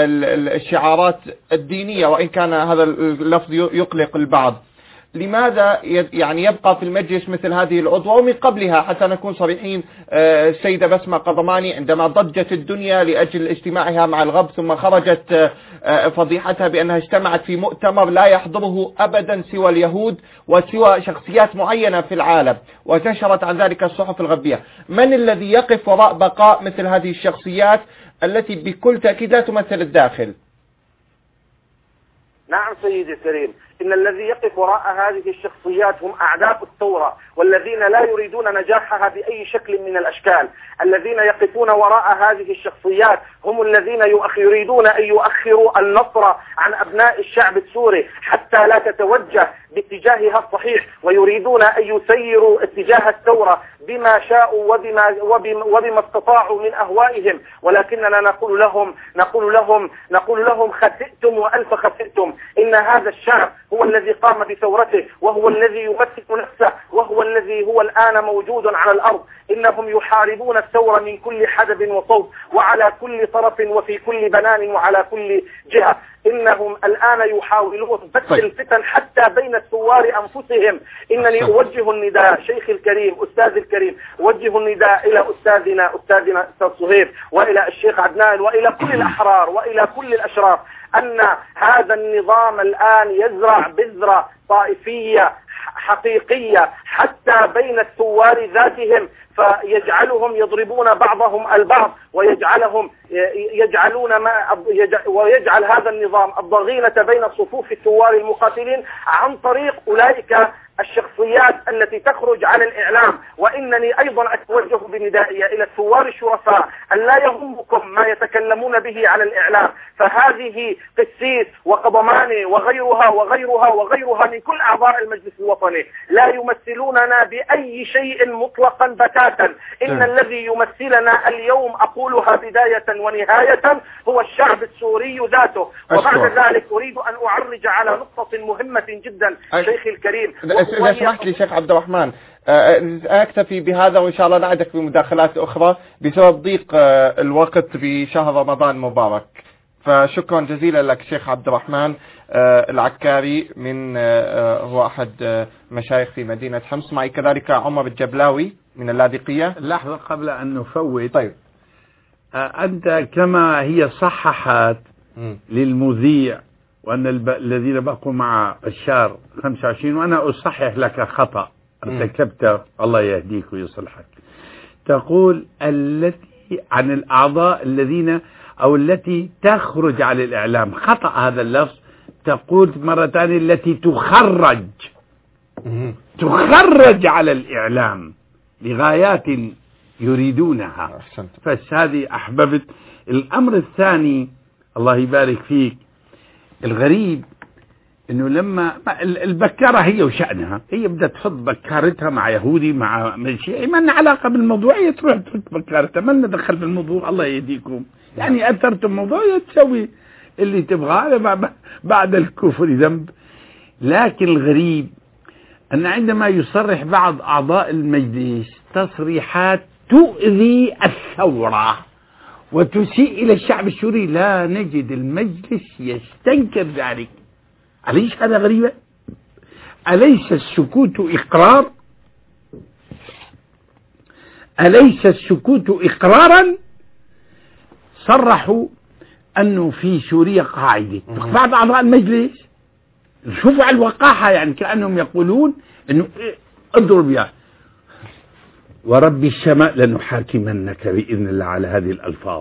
الشعارات الدينية، وإن كان هذا اللفظ يقلق البعض، لماذا يعني يبقى في المجلس مثل هذه العضوة؟ ومن قبلها حتى نكون صريحين، السيدة بسمة قضماني عندما ضجت الدنيا لأجل اجتماعها مع الغرب ثم خرجت فضيحتها بأنها اجتمعت في مؤتمر لا يحضره أبدا سوى اليهود وسوى شخصيات معينة في العالم، ونشرت عن ذلك الصحف الغربية. من الذي يقف وراء بقاء مثل هذه الشخصيات التي بكل تأكيد لا تمثل الداخل؟ نعم سيدي الكريم، إن الذي يقف وراء هذه الشخصيات هم أعداء الثورة، والذين لا يريدون نجاحها بأي شكل من الأشكال. الذين يقفون وراء هذه الشخصيات هم الذين يريدون أن يؤخروا النصر عن أبناء الشعب السوري حتى لا تتوجه باتجاهها الصحيح، ويريدون أن يسيروا اتجاه الثورة بما شاءوا وبما استطاعوا من أهوائهم. ولكننا نقول لهم خسئتم وألف خسئتم. إن هذا الشعب هو الذي قام بثورته، وهو الذي يمثل نفسه، وهو الذي هو الآن موجود على الأرض. إنهم يحاربون الثورة من كل حدب وصوب، وعلى كل طرف وفي كل بنان وعلى كل جهة. إنهم الآن يحاولون بث الفتن حتى بين الثوار أنفسهم. إنني أوجه النداء شيخ الكريم أستاذ الكريم، أوجه النداء إلى أستاذنا أستاذ صهيب، وإلى الشيخ عدنان، وإلى كل الأحرار، وإلى كل الأشراف، أن هذا النظام الآن يزرع بذرة طائفية حقيقية حتى بين الثوار ذاتهم، فيجعلهم يضربون بعضهم البعض، ويجعل هذا النظام الضغينة بين صفوف الثوار المقاتلين عن طريق أولئك الشخصيات التي تخرج على الإعلام. وإنني أيضا أتوجه بندائي إلى الثوار الشرفاء أن لا يهمكم ما يتكلمون به على الإعلام، فهذه قسيس وقضماني وغيرها من كل أعضاء المجلس الوطني لا يمثلوننا بأي شيء مطلقا بتاتا. إن الذي يمثلنا اليوم، أقولها بداية ونهاية، هو الشعب السوري ذاته. وبعد ذلك أريد أن أعرج على نقطة مهمة جدا شيخي الكريم. إذا سمحت لي شيخ عبد الرحمن، أكتفي بهذا وإن شاء الله نعدك بمداخلات أخرى بسبب ضيق الوقت بشهر رمضان المبارك. فشكرا جزيلا لك شيخ عبد الرحمن العكاري، من هو أحد مشايخ في مدينة حمص. معي كذلك عمر الجبلاوي من اللاذقية. لحظة قبل أن نفوت. طيب، أنت كما هي صححت للمذيع وأن الذين بقوا مع بشار 25، وأنا أصحح لك خطأ ارتكبته، الله يهديك ويصلحك. تقول التي عن الأعضاء الذين أو التي تخرج على الإعلام، خطأ هذا اللفظ. تقول مرة ثانية التي تخرج على الإعلام لغايات يريدونها. بس هذه أحببت. الأمر الثاني الله يبارك فيك، الغريب انه لما البكارة هي وشأنها، هي بدها تحط بكارتها مع يهودي مع شيعي، ما لنا علاقة بالموضوع، هي تروح تحط بكارتها، ما لنا دخل بالموضوع، الله يهديكم. يعني أثرتم الموضوع، تسوي اللي تبغاه، بعد الكفر ذنب. لكن الغريب أن عندما يصرح بعض أعضاء المجلس تصريحات تؤذي الثورة وتسيء إلى الشعب السوري، لا نجد المجلس يستنكر ذلك. أليس هذا غريبة؟ أليس السكوت إقرار؟ أليس السكوت إقرارا؟ صرحوا أنه في سوريا قاعدة. بعض أعضاء المجلس شوفوا على الوقاحة، يعني كأنهم يقولون أنه اضرب يا ورب السماء لنحاكمنك بإذن الله على هذه الألفاظ.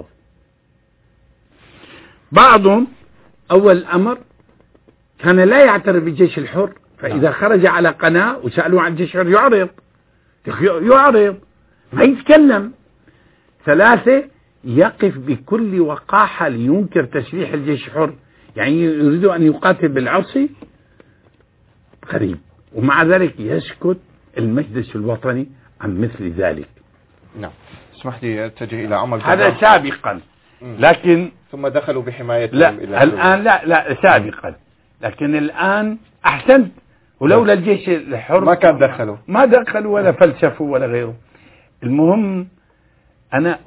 بعضهم أول أمر كان لا يعترف بالجيش الحر، فإذا خرج على قناة وسألوه عن الجيش الحر يعرض ما يتكلم. ثلاثة، يقف بكل وقاحة لينكر تسليح الجيش الحر، يعني يريد أن يقاتل بالعرصي. غريب. ومع ذلك يسكت المجلس الوطني عن مثل ذلك. نعم. اسمح لي اتجه إلى عمر. هذا سابقا، لكن ثم دخلوا بحمايتهم لا إلى الآن لا سابقا، لكن الآن أحسنت. ولولا الجيش الحر ما كان دخلوا، ما دخلوا ولا فلسفوا ولا غيره. المهم أنا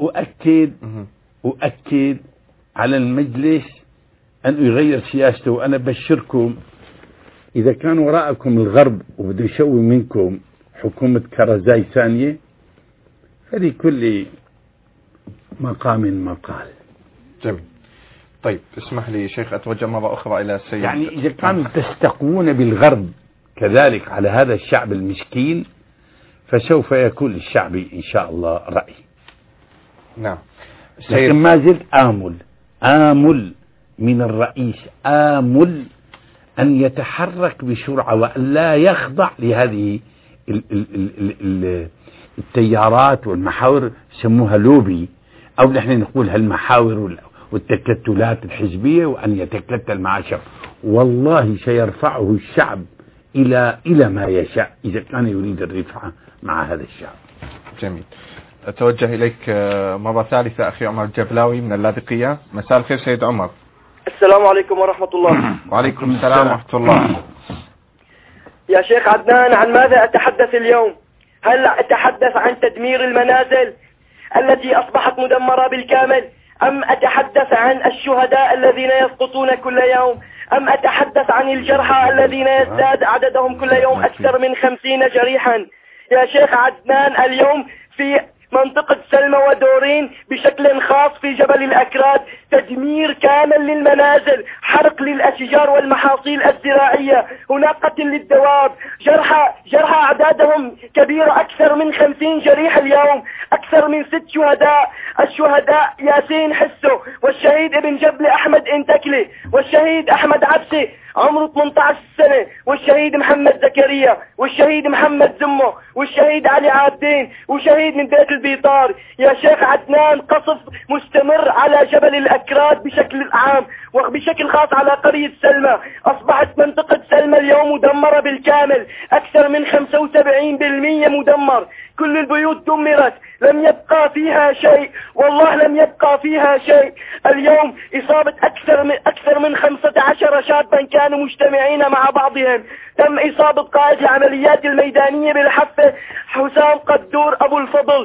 أؤكد على المجلس أن يغير سياسته. وأنا بشركم إذا كان وراءكم الغرب وبده يسوي منكم حكومة كرزاي ثانية، فلكل مقام مقال. جميل. طيب اسمح لي شيخ أتوجه مرة أخرى إلى السيد. يعني إذا كانوا تستقون بالغرب كذلك على هذا الشعب المسكين، فسوف يكون للشعب إن شاء الله رأي. نعم. لكن ما زلت آمل من الرئيس، آمل أن يتحرك بسرعة وأن لا يخضع لهذه التيارات والمحاور يسموها لوبي، أو نحن نقول هالمحاور والتكتلات الحزبية، وأن يتكتل مع شعب. والله سيرفعه الشعب إلى ما يشاء إذا كان يريد الرفعة مع هذا الشعب. جميل. أتوجه إليك مرة ثالثة أخي عمر الجبلاوي من اللاذقية. مساء الخير سيد عمر. السلام عليكم ورحمة الله. وعليكم السلام ورحمة الله. يا شيخ عدنان، عن ماذا أتحدث اليوم؟ هل أتحدث عن تدمير المنازل التي أصبحت مدمرة بالكامل، أم أتحدث عن الشهداء الذين يسقطون كل يوم، أم أتحدث عن الجرحى الذين يزداد عددهم كل يوم أكثر من 50 جريحا؟ يا شيخ عدنان، اليوم في منطقة سلمى ودورين بشكل خاص في جبل الأكراد تدمير كامل للمنازل، حرق للأشجار والمحاصيل الزراعية، هناك قتل للدواب، جرحى أعدادهم كبيرة، أكثر من 50 جريح اليوم، أكثر من 6 شهداء. الشهداء ياسين حسو، والشهيد ابن جبل أحمد انتكلي، والشهيد أحمد عبسي عمره 18 سنة، والشهيد محمد زكريا، والشهيد محمد زمو، والشهيد علي عابدين، وشهيد من بيت البيطار. يا شيخ عدنان، قصف مستمر على جبل الأكراد بشكل عام وبشكل خاص على قرية سلمى. أصبحت منطقة سلمى اليوم مدمرة بالكامل، أكثر من 75% مدمر، كل البيوت دمرت، لم يبقى فيها شيء، والله لم يبقى فيها شيء. اليوم إصابة أكثر من 15 شابا كانوا مجتمعين مع بعضهم. تم إصابة قائد العمليات الميدانية بالحفة حسام قدور أبو الفضل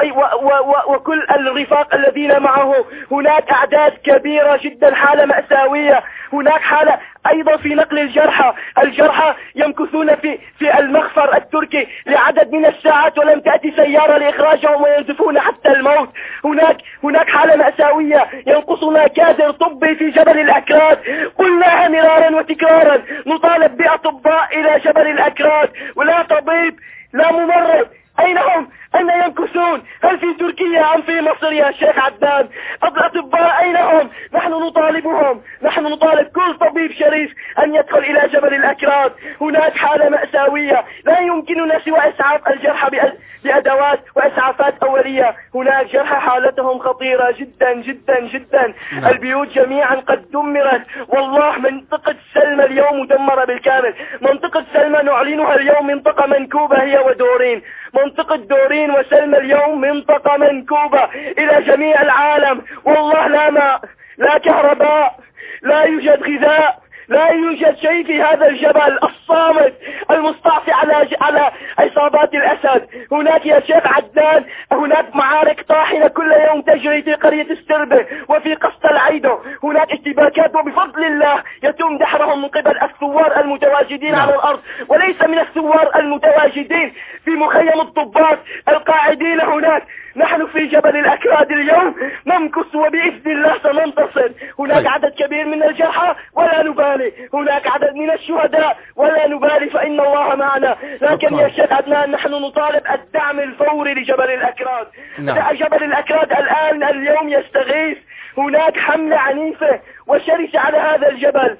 وكل الرفاق الذين معه. هناك أعداد كبيرة جدا، حالة مأساوية. هناك حالة أيضا في نقل الجرحى يمكثون في المخفر التركي لعدد من الساعات ولم تأتي سيارة لإخراجهم وينزفون حتى الموت. هناك حالة مأساوية، ينقصنا كادر طبي في جبل الأكراد. قلناها مرارا وتكرارا، نطالب بأطباء إلى جبل الأكراد، ولا طبيب لا ممرض. أين هم؟ أين يمكثون؟ هل في تركيا أم في مصر يا شيخ عدنان؟ الأطباء أين هم؟ نحن نطالبهم، نحن نطالب كل طبيب شريف أن يدخل إلى جبل الأكراد. هناك حالة مأساوية، لا يمكننا سوى إسعاف الجرحى بأدوات وإسعافات أولية. هناك جرحى حالتهم خطيرة جدا جدا جدا. البيوت جميعا قد دمرت، والله منطقة سلمى اليوم مدمرة بالكامل. منطقة سلمى نعلنها اليوم منطقة منكوبة هي ودورين. منطقة دورين وسلمى اليوم منطقة منكوبة إلى جميع العالم. والله لا ماء، لا كهرباء، لا يوجد غذاء، لا يوجد شيء في هذا الجبل الصامت المستعصي على عصابات الأسد. هناك يا شيخ عدنان، هناك معارك طاحنة كل يوم تجري في قرية استربة وفي قسط العيدو. هناك اشتباكات، وبفضل الله يتم دحرهم من قبل الثوار المتواجدين على الأرض، وليس من الثوار المتواجدين في مخيم الضباط القاعدين هناك. نحن في جبل الأكراد اليوم نمكث، وبإذن الله سننتصر. هناك عدد كبير من الجرحى ولا نبالي، هناك عدد من الشهداء ولا نبالي، فإن الله معنا. لكن يا شيخ عدنان، نحن نطالب الدعم الفوري لجبل الأكراد. جبل الأكراد الآن اليوم يستغيث. هناك حملة عنيفة وشرسة على هذا الجبل،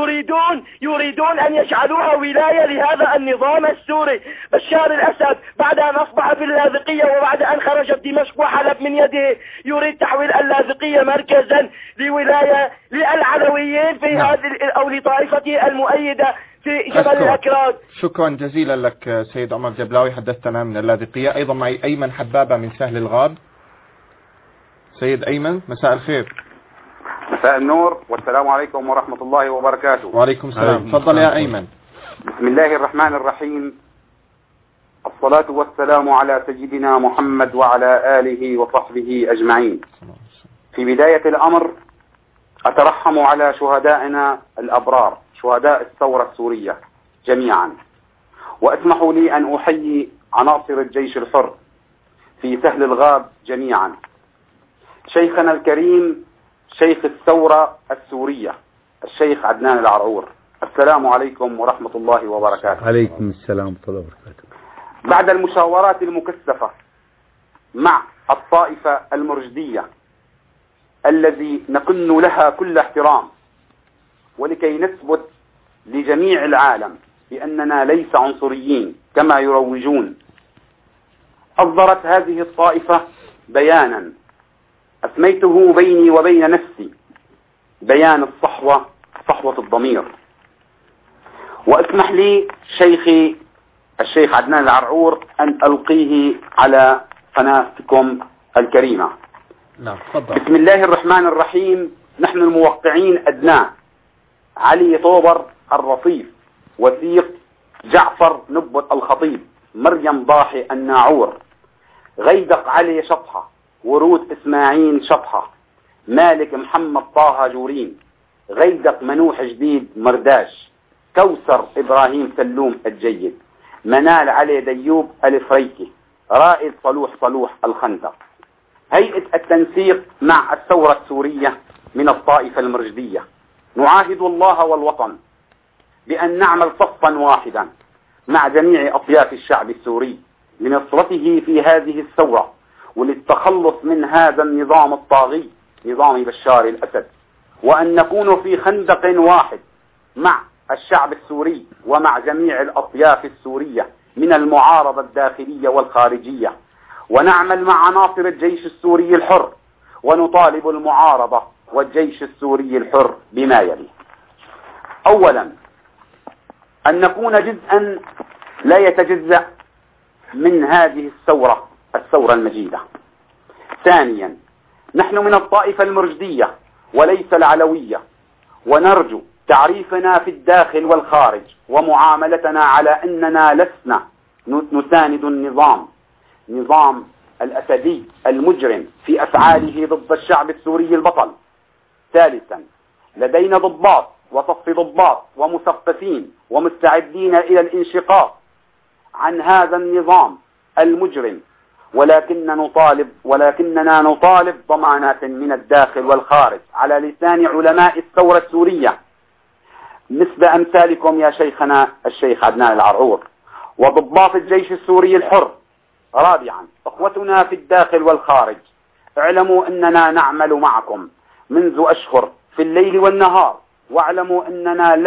يريدون أن يجعلوها ولاية لهذا النظام السوري بشار الأسد، بعد أن أصبح في اللاذقية وبعد أن خرجت دمشق وحلب من يده. يريد تحويل اللاذقية مركزا لولاية للعلويين في هذه أو لطائفته المؤيدة في جبل الأكراد. شكرا جزيلا لك سيد عمر جبلاوي، حدثتنا من اللاذقية. أيضا معي أيمن حبابة من سهل الغاب. سيد أيمن، مساء الخير. مساء النور والسلام عليكم ورحمة الله وبركاته. وعليكم السلام. تفضل يا أيمن. بسم الله الرحمن الرحيم، الصلاة والسلام على سيدنا محمد وعلى آله وصحبه أجمعين. في بداية الأمر أترحم على شهدائنا الأبرار، شهداء الثورة السورية جميعا، واسمحوا لي أن أحيي عناصر الجيش الحر في سهل الغاب جميعا. شيخنا الكريم شيخ الثورة السورية الشيخ عدنان العرعور، السلام عليكم ورحمة الله وبركاته. عليكم السلام ورحمة الله وبركاته. بعد المشاورات المكثفة مع الطائفة المرشدية الذي نكن لها كل احترام، ولكي نثبت لجميع العالم بأننا ليس عنصريين كما يروجون. أصدرت هذه الطائفة بيانا أسميته بيني وبين نفسي بيان الصحوة، صحوة الضمير. واسمح لي شيخي الشيخ عدنان العرعور أن ألقيه على قناتكم الكريمة. نعم، تفضل. بسم الله الرحمن الرحيم. نحن الموقعين أدناه: علي طوبر الرصيف، وثيق جعفر نبوة الخطيب، مريم ضاحي الناعور، غيدق علي شطحة، ورود إسماعيل شطحة، مالك محمد طه جورين، غيدق منوح جديد مرداش، كوثر إبراهيم سلوم الجيد، منال علي ديوب الفريكي، رائد صلوح الخندق. هيئة التنسيق مع الثورة السورية من الطائفة المرجدية: نعاهد الله والوطن بأن نعمل صفا واحدا مع جميع أطياف الشعب السوري لنصرته في هذه الثورة وللتخلص من هذا النظام الطاغي، نظام بشار الأسد، وأن نكون في خندق واحد مع الشعب السوري ومع جميع الأطياف السورية من المعارضة الداخلية والخارجية، ونعمل مع عناصر الجيش السوري الحر، ونطالب المعارضة والجيش السوري الحر بما يلي: أولا، أن نكون جزءا لا يتجزأ من هذه الثورة المجيدة. ثانيا، نحن من الطائفة المرجدية وليس العلوية، ونرجو تعريفنا في الداخل والخارج ومعاملتنا على أننا لسنا نساند نظام الأسدي المجرم في أفعاله ضد الشعب السوري البطل. ثالثا، لدينا ضباط وصف ضباط ومثقفين ومستعدين إلى الانشقاق عن هذا النظام المجرم، ولكننا نطالب ضمانات من الداخل والخارج على لسان علماء الثورة السورية مثل أمثالكم يا شيخنا الشيخ عدنان العرعور وضباط الجيش السوري الحر. رابعا، أخوتنا في الداخل والخارج، اعلموا أننا نعمل معكم منذ أشهر في الليل والنهار، واعلموا أننا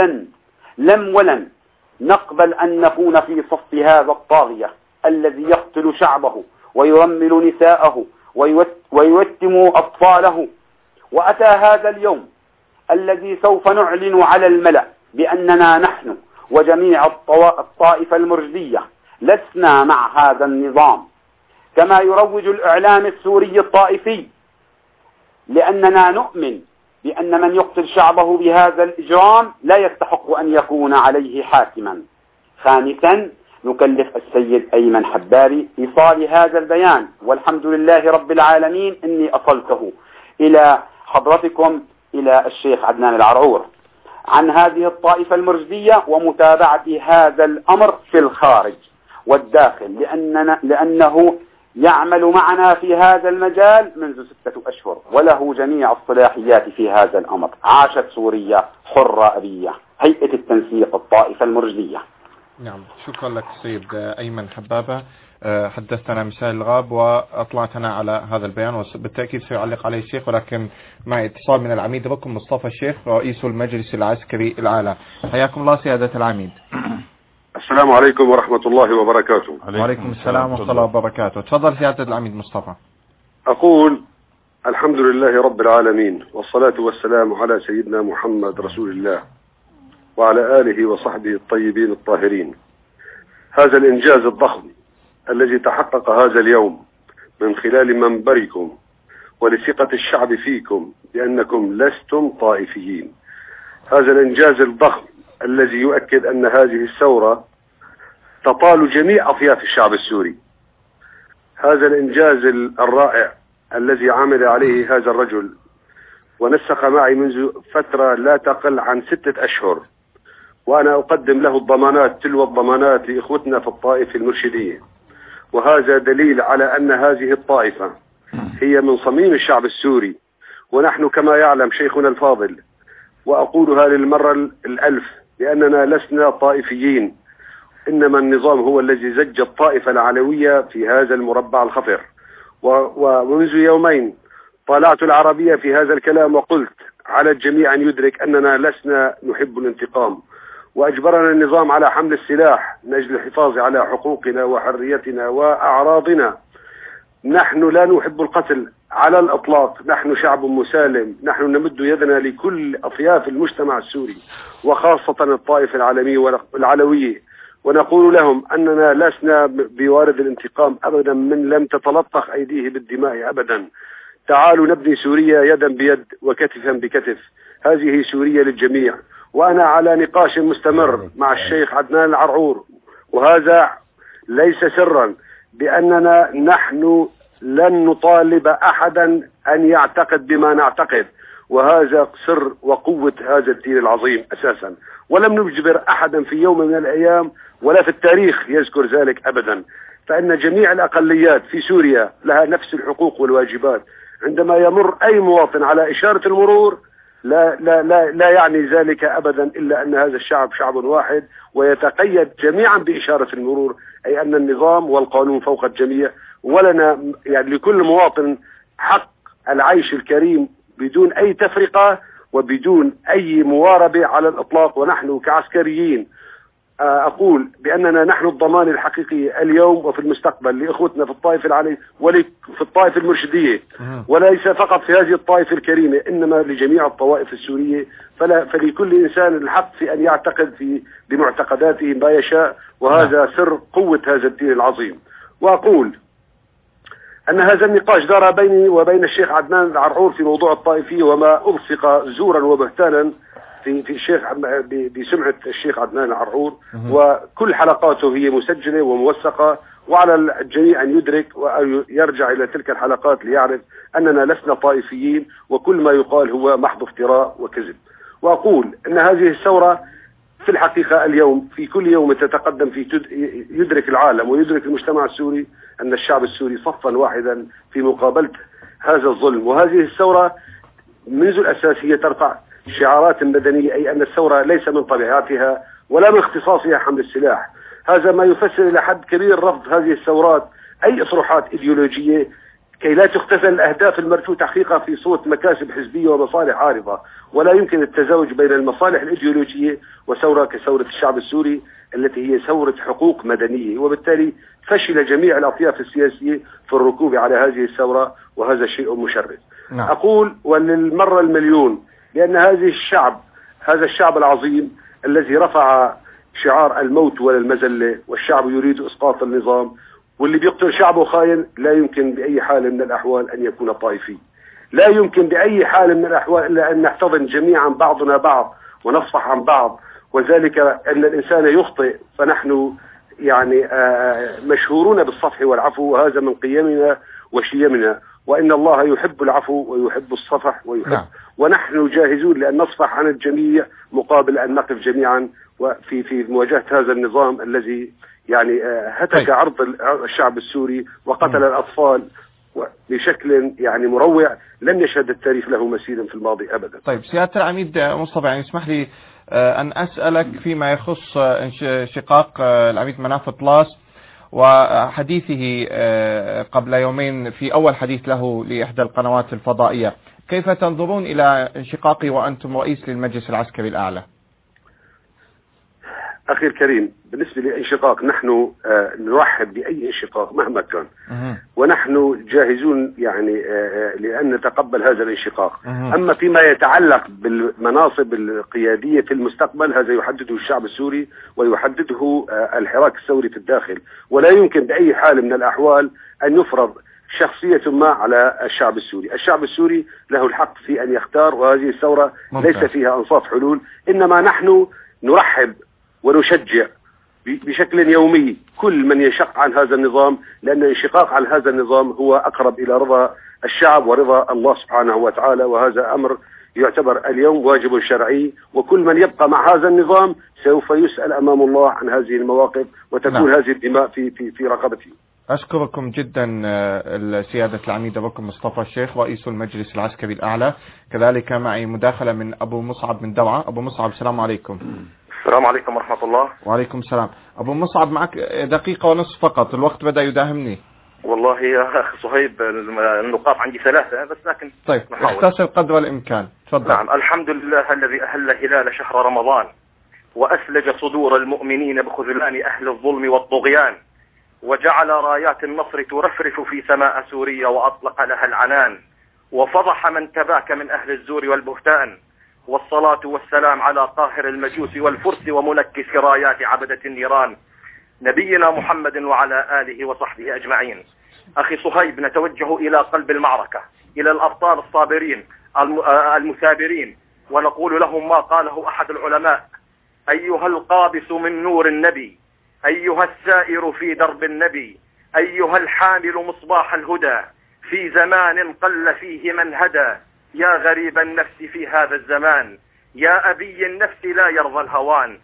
لم نقبل أن نكون في صف هذا الطاغية الذي يقتل شعبه ويرمل نساءه ويوتم أطفاله. وأتى هذا اليوم الذي سوف نعلن على الملأ بأننا نحن وجميع الطائفة المرجدية لسنا مع هذا النظام كما يروج الإعلام السوري الطائفي، لأننا نؤمن بأن من يقتل شعبه بهذا الإجرام لا يستحق أن يكون عليه حاكما. خامسا، نكلف السيد أيمن حباري إيصال هذا البيان، والحمد لله رب العالمين إني أصلته إلى حضرتكم إلى الشيخ عدنان العرعور عن هذه الطائفة المرجدية ومتابعة هذا الأمر في الخارج والداخل، لأنه يعمل معنا في هذا المجال منذ 6 أشهر وله جميع الصلاحيات في هذا الأمر. عاشت سوريا حرة أبية. هيئة التنسيق الطائفة المرجدية. نعم، شكرا لك سيد أيمن حبابة، حدثتنا مثال الغاب وأطلعتنا على هذا البيان، وبالتأكيد سيعلق عليه الشيخ، ولكن مع اتصال من العميد ركن مصطفى الشيخ رئيس المجلس العسكري الأعلى. حياكم الله سيادة العميد. السلام عليكم ورحمة الله وبركاته. وعليكم السلام ورحمة الله وبركاته. تفضل سيادة العميد مصطفى. أقول الحمد لله رب العالمين، والصلاة والسلام على سيدنا محمد رسول الله وعلى آله وصحبه الطيبين الطاهرين. هذا الإنجاز الضخم الذي تحقق هذا اليوم من خلال منبركم ولثقة الشعب فيكم بأنكم لستم طائفيين، هذا الإنجاز الضخم الذي يؤكد أن هذه الثورة تطال جميع أطياف الشعب السوري، هذا الإنجاز الرائع الذي عمل عليه هذا الرجل ونسق معي منذ فترة لا تقل عن 6 أشهر، وأنا أقدم له الضمانات تلو الضمانات لإخوتنا في الطائفة المرشدية، وهذا دليل على أن هذه الطائفة هي من صميم الشعب السوري. ونحن كما يعلم شيخنا الفاضل، وأقولها للمرة الألف، لأننا لسنا طائفيين، إنما النظام هو الذي زج الطائفة العلوية في هذا المربع الخطر. ومنذ يومين طالعت العربية في هذا الكلام وقلت على الجميع أن يدرك أننا لسنا نحب الانتقام، وأجبرنا النظام على حمل السلاح من أجل الحفاظ على حقوقنا وحريتنا وأعراضنا. نحن لا نحب القتل على الإطلاق، نحن شعب مسالم، نحن نمد يدنا لكل أطياف المجتمع السوري وخاصة الطائفة العلوية ونقول لهم أننا لسنا بوارد الانتقام أبدا من لم تتلطخ أيديه بالدماء أبدا. تعالوا نبني سوريا يدا بيد وكتفا بكتف، هذه سوريا للجميع. وأنا على نقاش مستمر مع الشيخ عدنان العرعور، وهذا ليس سرا، بأننا نحن لن نطالب أحدا أن يعتقد بما نعتقد، وهذا سر وقوة هذا الدين العظيم أساسا، ولم نجبر أحدا في يوم من الأيام ولا في التاريخ يذكر ذلك أبدا. فإن جميع الأقليات في سوريا لها نفس الحقوق والواجبات. عندما يمر أي مواطن على إشارة المرور لا يعني ذلك أبدا إلا أن هذا الشعب شعب واحد ويتقيد جميعا بإشارة المرور، أي أن النظام والقانون فوق الجميع، ولنا يعني لكل مواطن حق العيش الكريم بدون أي تفرقة وبدون أي مواربة على الإطلاق. ونحن كعسكريين أقول بأننا نحن الضمان الحقيقي اليوم وفي المستقبل لإخوتنا في الطائفة العلوية وفي الطائفة المرشدية، وليس فقط في هذه الطائفة الكريمة، إنما لجميع الطوائف السورية. فلكل إنسان الحق في أن يعتقد بمعتقداته ما يشاء، وهذا سر قوة هذا الدين العظيم. وأقول أن هذا النقاش دار بيني وبين الشيخ عدنان العرعور في موضوع الطائفية، وما ألصق زورا وبهتانا في الشيخ بسمعة الشيخ عدنان العرعور، وكل حلقاته هي مسجلة وموثقة، وعلى الجميع أن يدرك ويرجع إلى تلك الحلقات ليعرف أننا لسنا طائفيين، وكل ما يقال هو محض افتراء وكذب. وأقول أن هذه الثورة في الحقيقة اليوم في كل يوم تتقدم يدرك العالم ويدرك المجتمع السوري أن الشعب السوري صفا واحدا في مقابلة هذا الظلم. وهذه الثورة منذ الأساس هي ترفع شعارات مدنية، أي أن الثورة ليس من طبيعتها ولا من اختصاصها حمل السلاح. هذا ما يفسر إلى حد كبير رفض هذه الثورات أي أطروحات إيديولوجية كي لا تختزل الأهداف المرجو تحقيقها في صورة مكاسب حزبية ومصالح عارضة. ولا يمكن التزاوج بين المصالح الإيديولوجية وثورة كثورة الشعب السوري التي هي ثورة حقوق مدنية، وبالتالي فشل جميع الأطياف السياسية في الركوب على هذه الثورة، وهذا شيء مشرف. أقول وللمرة المليون لأن هذا الشعب العظيم الذي رفع شعار الموت ولا المذلة، والشعب يريد إسقاط النظام، واللي بيقتل شعبه خاين، لا يمكن بأي حال من الأحوال أن يكون طائفي. لا يمكن بأي حال من الأحوال إلا أن نحتضن جميعا بعضنا بعض ونصفح عن بعض، وذلك أن الإنسان يخطئ، فنحن يعني مشهورون بالصفح والعفو، وهذا من قيمنا وشيمنا، وإن الله يحب العفو ويحب الصفح ويحب ونحن جاهزون لأن نصفح عن الجميع مقابل أن نقف جميعا في مواجهة هذا النظام الذي يعني هتك عرض الشعب السوري وقتل الأطفال بشكل يعني مروع لم يشهد التاريخ له مثيلا في الماضي أبدا. طيب سيادة العميد مصطفى، يعني اسمح لي أن أسألك فيما يخص انشقاق العميد مناف طلاس وحديثه قبل يومين في أول حديث له لإحدى القنوات الفضائية، كيف تنظرون إلى انشقاقه وأنتم رئيس للمجلس العسكري الأعلى؟ أخي الكريم، بالنسبة للانشقاق نحن نرحب بأي انشقاق مهما كان، ونحن جاهزون يعني لأن نتقبل هذا الانشقاق. أما فيما يتعلق بالمناصب القيادية في المستقبل هذا يحدده الشعب السوري ويحدده الحراك الثوري في الداخل، ولا يمكن بأي حال من الأحوال أن يفرض شخصية ما على الشعب السوري. الشعب السوري له الحق في أن يختار، وهذه الثورة ليس فيها أنصاف حلول، إنما نحن نرحب ونشجع بشكل يومي كل من يشق عن هذا النظام، لأن الانشقاق عن هذا النظام هو أقرب إلى رضا الشعب ورضا الله سبحانه وتعالى، وهذا أمر يعتبر اليوم واجب شرعي، وكل من يبقى مع هذا النظام سوف يسأل أمام الله عن هذه المواقف وتكون هذه الدماء في رقبته. أشكركم جدا سيادة العميد أبو بكر مصطفى الشيخ رئيس المجلس العسكري الأعلى. كذلك معي مداخلة من أبو مصعب من دوعة. أبو مصعب السلام عليكم. السلام عليكم ورحمة الله. وعليكم السلام. أبو مصعب معك دقيقة ونصف فقط، الوقت بدأ يداهمني. والله يا أخي صهيب النقاط عندي 3 بس، لكن طيب اختصر قدر الإمكان، تفضل. نعم، الحمد لله الذي أهل هلال شهر رمضان وأثلج صدور المؤمنين بخذلان أهل الظلم والطغيان، وجعل رايات النصر ترفرف في سماء سوريا وأطلق لها العنان، وفضح من تباك من أهل الزور والبهتان. والصلاة والسلام على قاهر المجوس والفرس ومنكس رايات عبدة النيران، نبينا محمد وعلى آله وصحبه أجمعين. أخي صهيب، نتوجه إلى قلب المعركة، إلى الأبطال الصابرين المثابرين، ونقول لهم ما قاله أحد العلماء: أيها القابس من نور النبي، أيها السائر في درب النبي، أيها الحامل مصباح الهدى في زمان قل فيه من هدى، يا غريب النفس في هذا الزمان، يا أبي النفس لا يرضى الهوان،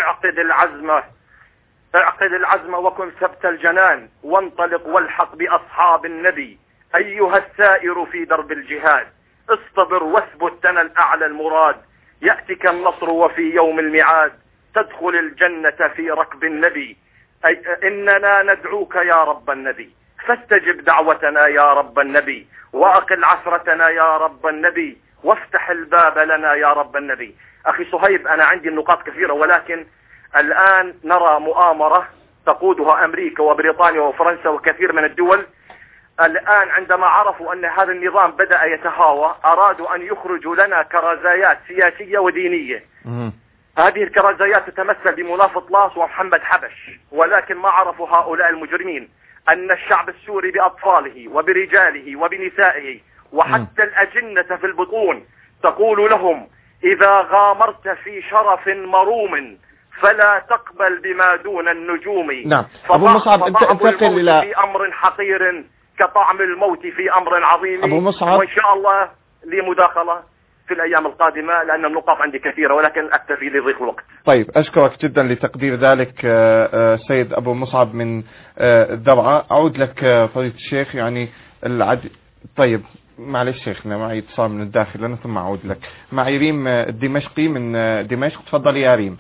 اعقد العزم وكن ثبت الجنان، وانطلق والحق بأصحاب النبي، أيها السائر في درب الجهاد، اصطبر واثبت تنل أعلى المراد، يأتك النصر وفي يوم الميعاد، تدخل الجنة في ركب النبي. إننا ندعوك يا رب النبي، فاستجب دعوتنا يا رب النبي، وأقل عثرتنا يا رب النبي، وافتح الباب لنا يا رب النبي. أخي صهيب، أنا عندي النقاط كثيرة، ولكن الآن نرى مؤامرة تقودها أمريكا وبريطانيا وفرنسا وكثير من الدول. الآن عندما عرفوا أن هذا النظام بدأ يتهاوى، أرادوا أن يخرجوا لنا كرزايات سياسية ودينية. هذه الكرزايات تتمثل بمناف طلاس ومحمد حبش، ولكن ما عرفوا هؤلاء المجرمين أن الشعب السوري بأطفاله وبرجاله وبنسائه وحتى الأجنة في البطون تقول لهم: إذا غامرت في شرف مروم فلا تقبل بما دون النجوم. نعم. أبو مصعب، انتقل إلى في أمر حقير كطعم الموت في أمر عظيم. أبو مصعب، وإن شاء الله لي مداخلة في الأيام القادمة، لأن النقاط عندي كثيرة، ولكن أكتفي لضيق الوقت. طيب، أشكرك جدا لتقدير ذلك سيد أبو مصعب من الدرعا. أعود لك فضيلة الشيخ. يعني طيب، معلش شيخنا، معي اتصال من الداخل أنا ثم أعود لك. معي ريم الدمشقي من دمشق. تفضل يا ريم.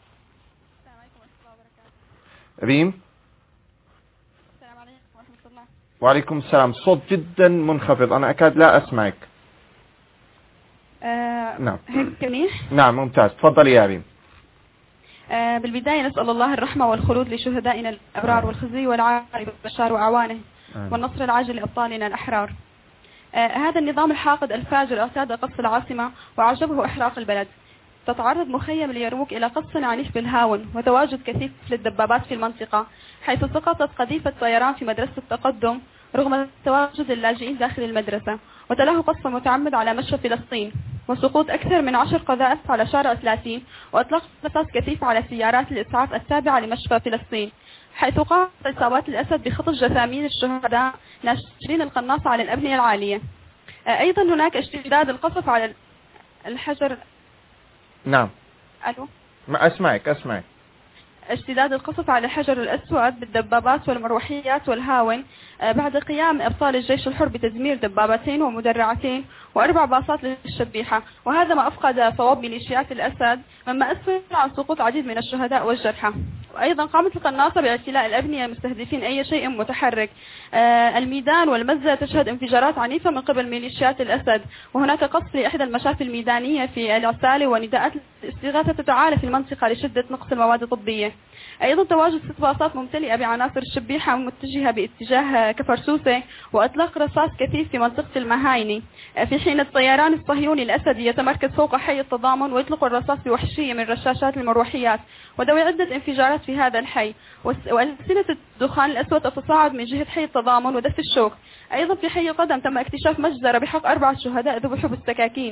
ريم. السلام عليكم ورحمة الله. وعليكم السلام. صوت جدا منخفض، أنا أكاد لا أسمعك. نعم. هيك منيح؟ نعم ممتاز. تفضل يا ريم. بالبداية نسأل الله الرحمة والخلود لشهدائنا الأبرار، والخزي والعاري بشار وأعوانه، والنصر العاجل لأبطالنا الأحرار. هذا النظام الحاقد الفاجر اعتاد قصف العاصمة وعجبه إحراق البلد. تتعرض مخيم اليرموك إلى قصف عنيف بالهاون، وتواجد كثيف للدبابات في المنطقة، حيث سقطت قذيفة طيران في مدرسة التقدم رغم تواجد اللاجئين داخل المدرسة، وتلاه قصف متعمد على مشفى فلسطين، وسقوط أكثر من 10 قذائف على شارع 30، وإطلاق رصاص كثيف على سيارات الإسعاف التابعة لمشفى فلسطين، حيث قامت عصابات الأسد بخطف جثامين الشهداء ناشرين القناصة على الأبنية العالية. أيضا هناك اشتداد القصف على الحجر. نعم. ألو. ما أسمعك. اشتداد القصف على الحجر الأسود بالدبابات والمروحيات والهاون بعد قيام أبطال الجيش الحر بتدمير دبابتين ومدرعتين و4 باصات للشبيحة، وهذا ما أفقد صواب ميليشيات الأسد، مما أسفر عن سقوط عديد من الشهداء والجرحى. وأيضا قامت القناصة باعتلاء الأبنية المستهدفين أي شيء متحرك. الميدان والمزة تشهد انفجارات عنيفة من قبل ميليشيات الأسد، وهناك قصف لإحدى المشافي الميدانية في العسالة، ونداءات الاستغاثة تتعالى في المنطقة لشدة نقص المواد الطبية. أيضا تواجد 6 باصات ممتلئة بعناصر الشبيحة متجهة باتجاه كفرسوسة، وإطلاق رصاص كثيف في منطقة المهايني، في حين الطيران الصهيوني الأسدي يتمركز فوق حي التضامن ويطلق الرصاص بوحشية من رشاشات المروحيات، ودوي عدة انفجارات في هذا الحي، وألسنة الدخان الأسود تتصاعد من جهة حي التضامن ودف الشوك. أيضا في حي القدم تم اكتشاف مجزرة بحق 4 شهداء ذبحوا بالسكاكين.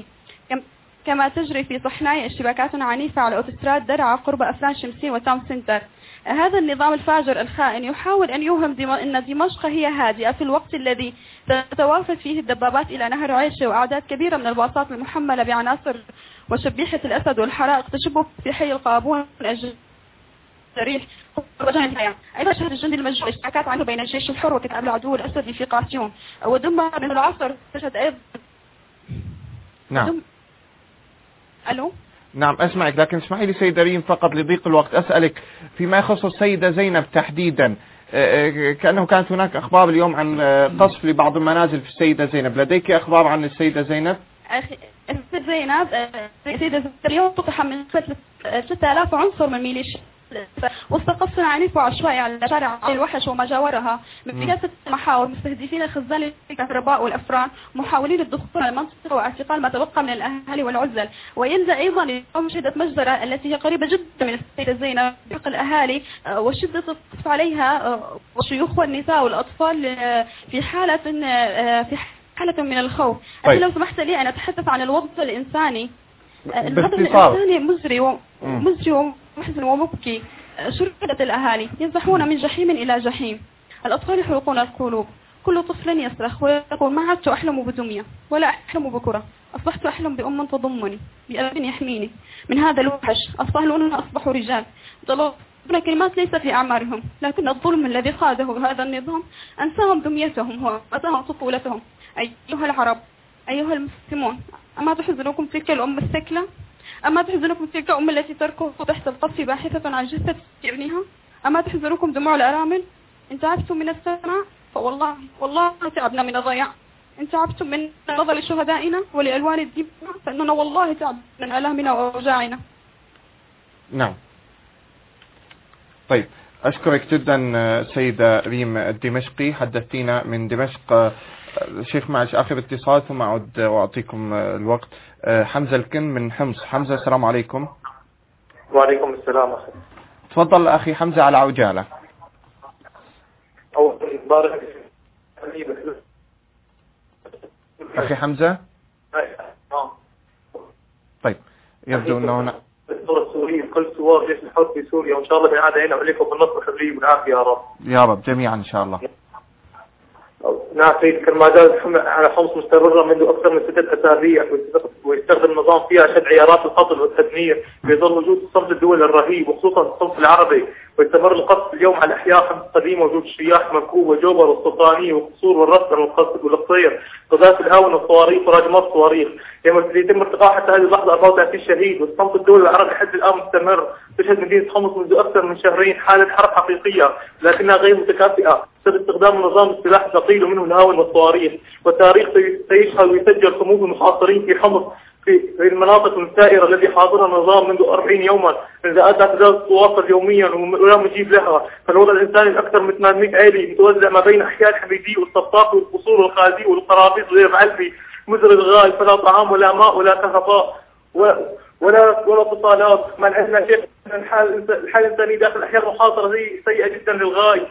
كما تجري في صحناي اشتباكات عنيفة على أوتوستراد درعا قرب أفران شمسين وتاون سنتر. هذا النظام الفاجر الخائن يحاول أن يوهم أن دمشق هي هادئة في الوقت الذي تتوافد فيه الدبابات إلى نهر عيشه، وأعداد كبيرة من الباصات المحملة بعناصر وشبيحة الأسد والحرائق تشبه في حي القابون الجريح. أيضا شهد الجندي المجهول اشتباكات عنه بين الجيش الحر وكتاب العدو الأسدي في قاسيون، ودمر من العصر تشهد أيضا. نعم. ألو. نعم أسمعك، لكن اسمحي لي سيدة ريم فقط لضيق الوقت أسألك فيما يخص السيدة زينب تحديدا. كأنه كانت هناك أخبار اليوم عن قصف لبعض المنازل في السيدة زينب، لديك أخبار عن السيدة زينب؟ السيدة زينب السيدة اليوم طفح من 3000 عنصر من ميليشيا وسط قصف عنيف وعشوائي على شارع الوحش وما جاورها من قياسة محاور مستهدفين الخزان الكهرباء والأفران محاولين الدخول على المنطقة واعتقال ما تبقى من الأهالي والعزل. ويلزم أيضا اليوم شدة مجزرة التي هي قريبة جدا من السيدة زينب بحق الأهالي وشدة القصف عليها والشيوخ والنساء والأطفال في حالة من الخوف. طيب. لو سمحت لي أن أتحدث عن الوضع الإنساني. الوضع الإنساني مزري ومحزن ومبكي. شردة الأهالي ينزحون من جحيم إلى جحيم. الأطفال يحرقون القلوب. كل طفل يصرخ ويقول ما عدت أحلم بدمية ولا أحلم بكرة. أصبحت أحلم بأم تضمني بأب يحميني من هذا الوحش. الصهلون أصبحوا رجال طلبنا كلمات ليس في أعمارهم لكن الظلم الذي خاده هذا النظام أنساهم دميتهم وأنساهم طفولتهم. أيها العرب أيها المسلمون أما تحزنكم تلك الأم الثكلة؟ أما تحزنكم تلك الأم التي تركض تحت القصف باحثة عن جثة ابنها؟ أما تحزنكم دموع الأرامل؟ إن تعبتم من السمع والله تعبنا من الضياع. إن تعبتم من نظر لشهدائنا ولألوان الدماء فإننا والله تعبنا من ألامنا وأوجاعنا. نعم. طيب أشكرك جدا سيدة ريم الدمشقي، حدثتينا من دمشق. شيخ معش آخر اتصال ثم أعود وأعطيكم الوقت. حمزة الكن من حمص. حمزة السلام عليكم. وعليكم السلام أخي. تفضل أخي حمزة على عجالة. أخي حمزة. طيب يبدو أنه هنا الثورة السورية كل ثوار جيش الحر في سوريا وإن شاء الله بنعاد علينا وعليكم بالنصر الخيري والعافية يا رب. يا رب جميعا إن شاء الله. نعم سيدي ما زالت على حمص مستمرة منذ أكثر من 6 أسابيع ويستخدم النظام فيها شد عيارات القتل والتدمير في ظل وجود صمت الدول الرهيب وخصوصا الصف العربي. ويستمر القصف اليوم على أحياء حمص القديمة وجود الشياح منكوب وجوبر والسلطانية والقصور والرسم والقصير قذائف الهاون والصواريخ وراجمات الصواريخ. يتم ارتقاء حتى هذه اللحظة 34 شهيد والصمت الدولي العربي لحد الآن مستمر. تشهد مدينة حمص منذ أكثر من شهرين حالة حرب حقيقية لكنها غير متكافئة بسبب استخدام النظام السلاح الثقيل ومنه الهاون والصواريخ. والتاريخ سيشهد ويسجل صمود المحاصرين في حمص في المناطق السائرة التي حاضرها النظام منذ 40 يوما. إذا أدى تزال تواصل يوميا ولا مجيب لها. فالوضع الإنساني الأكثر من 800 عائلة متوزع ما بين أحياء الحميدية والصفاق والقصور والخالدي والقرابيط وغير معلفي مزر الغاز فلا طعام ولا ماء ولا كهرباء ولا اتصالات. مع العلم شيخ الحال الإنساني داخل الأحياء المحاصرة سيئة جدا للغاية.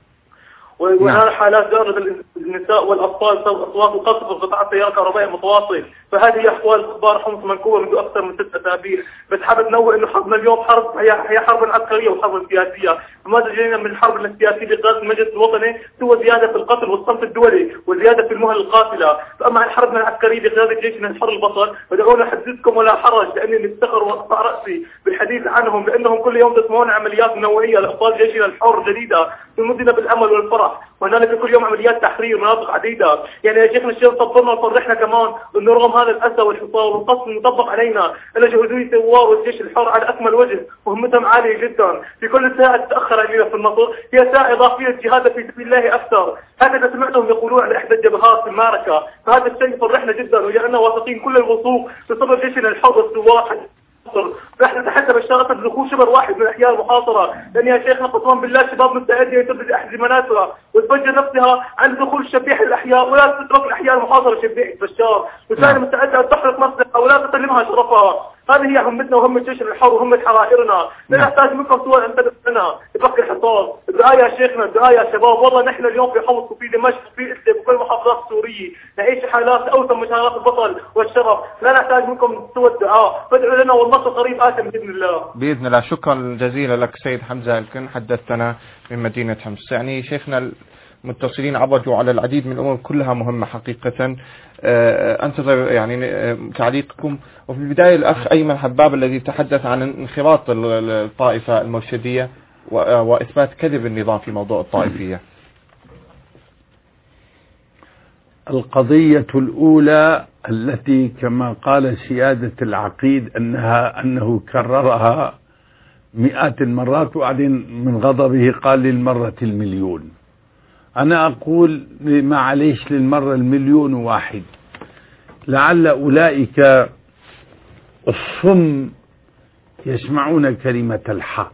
وهذا حالات جارة النساء والأطفال سبب أصوات وقصف وقطع السيارة الكهربائية متواصل. فهذه أحوال أخبار حمص منكوبة منذ أكثر من 6 أسابيع. بس حابب نوه إنه حربنا اليوم هي حرب عسكرية وحرب سياسية. فماذا جينا من الحرب السياسية بقيادة المجلس الوطني سوى زيادة في القتل والصمت الدولي وزيادة في المهل القاتلة. فأما الحربنا العسكرية بقيادة جيشنا الحر البطل ودعونا أحدثكم ولا حرج لأني نفتخر وأقطع رأسي بالحديث عنهم لأنهم كل يوم تسمعون عمليات نوعية لأبطال جيشنا الحر جديدة تمدنا بالأمل والفرح. وهنالك كل يوم عمليات تحرير مناطق عديدة. يعني يا شيخنا الشيخ صبرنا وفرحنا كمان إنه رغم هذا الأسى والحصار والقصف المطبق علينا إلا جهودية ثوار والجيش الحر على أكمل وجه وهمتهم عالية جدا. في كل ساعة تتأخر علينا في النصر هي ساعة إضافية الجهاد في سبيل الله أكثر. هكذا سمعتهم يقولون على إحدى الجبهات في المعركة. فهذا الشيء فرحنا جدا وجعلنا واثقين كل الوثوق بصبر جيشنا الحر والثوار. نحن نتحدى بشارة بدخول شبر واحد من أحياء المحاصرة لأن يا شيخنا قسما بالله شباب مستعدة يتبدأ أحزماناتها وتفجر نفسها عن دخول الشبيح الأحياء ولا تترك الأحياء المحاصرة شبيح بشار وثاني مستعدة أن تحرق نفسها ولا تسلمها شرفها. هذه هي همتنا وهمة جيش الحر وهمة حرائرنا. لا نحتاج منكم سوى أن تدفعنا تفكر الحصار. الدعاء يا شيخنا الدعاء يا شباب. والله نحن اليوم في حمص وفي دمشق وفي إدلب وكل محافظات سورية نعيش حالات أوسم من حالات البطل والشرف. لا نحتاج منكم سوى الدعاء. فادعوا لنا والنصر قريب آتي بإذن الله. بإذن الله. شكرا جزيلا لك سيد حمزة الكن حدثتنا من مدينة حمص. يعني شيخنا المتصلين عرجوا على العديد من الأمور كلها مهمة حقيقة. أنتظر يعني تعليقكم. وفي البداية الأخ أيمن حباب الذي تحدث عن انخراط الطائفة المرشدية وإثبات كذب النظام في موضوع الطائفية. القضية الأولى التي كما قال سيادة العقيد أنه كررها مئات المرات وبعدين من غضبه قال للمرة 1,000,000. أنا أقول معليش للمرة 1,000,001. لعل أولئك الصم يسمعون كلمة الحق.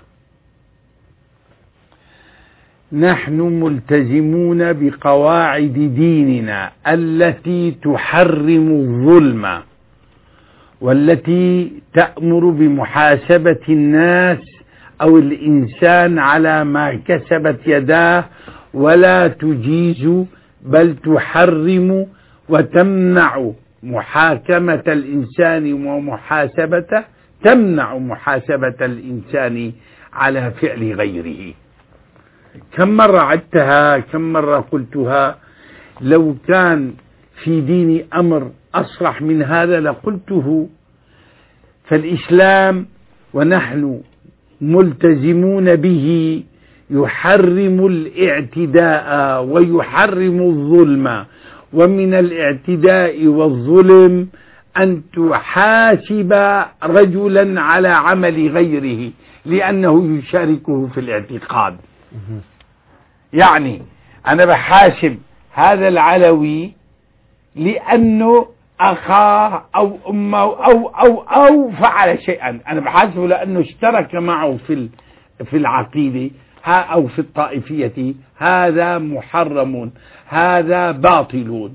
نحن ملتزمون بقواعد ديننا التي تحرم الظلم، والتي تأمر بمحاسبة الناس أو الإنسان على ما كسبت يداه، ولا تجيز بل تحرم وتمنع محاكمة الإنسان ومحاسبته، تمنع محاسبة الإنسان على فعل غيره. كم مرة عدتها، كم مرة قلتها. لو كان في ديني أمر أصرح من هذا لقلته. فالإسلام ونحن ملتزمون به يحرم الاعتداء ويحرم الظلم، ومن الاعتداء والظلم أن تحاسب رجلا على عمل غيره لأنه يشاركه في الاعتقاد. يعني أنا بحاسب هذا العلوي لأنه أخاه أو أمه أو فعل شيئا، أنا بحاسبه لأنه اشترك معه في العقيدة أو في الطائفية. هذا محرم، هذا باطل،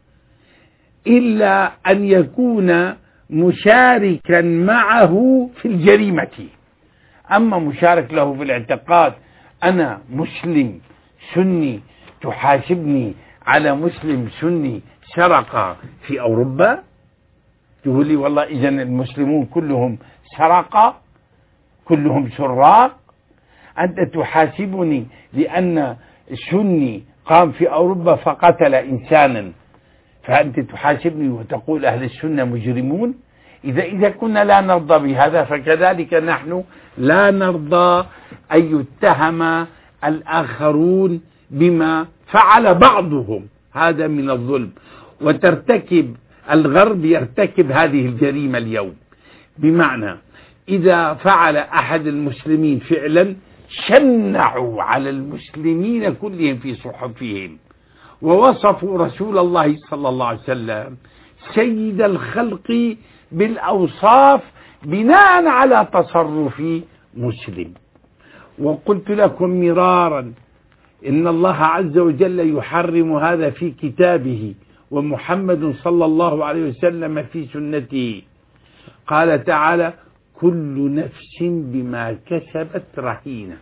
إلا أن يكون مشاركا معه في الجريمة. أما مشارك له في الاعتقاد، أنا مسلم سني تحاسبني على مسلم سني سرق في أوروبا، تقول لي والله إذن المسلمون كلهم سرقة، كلهم سراق. أنت تحاسبني لأن سني قام في أوروبا فقتل إنسانا، فأنت تحاسبني وتقول أهل السنة مجرمون. إذا كنا لا نرضى بهذا، فكذلك نحن لا نرضى أن يتهم الآخرون بما فعل بعضهم، هذا من الظلم. وترتكب الغرب يرتكب هذه الجريمة اليوم، بمعنى إذا فعل أحد المسلمين فعلا شنعوا على المسلمين كلهم في صحفهم، ووصفوا رسول الله صلى الله عليه وسلم سيد الخلق بالأوصاف بناء على تصرف مسلم. وقلت لكم مرارا إن الله عز وجل يحرم هذا في كتابه، ومحمد صلى الله عليه وسلم في سنته. قال تعالى: كل نفس بما كسبت رهينة،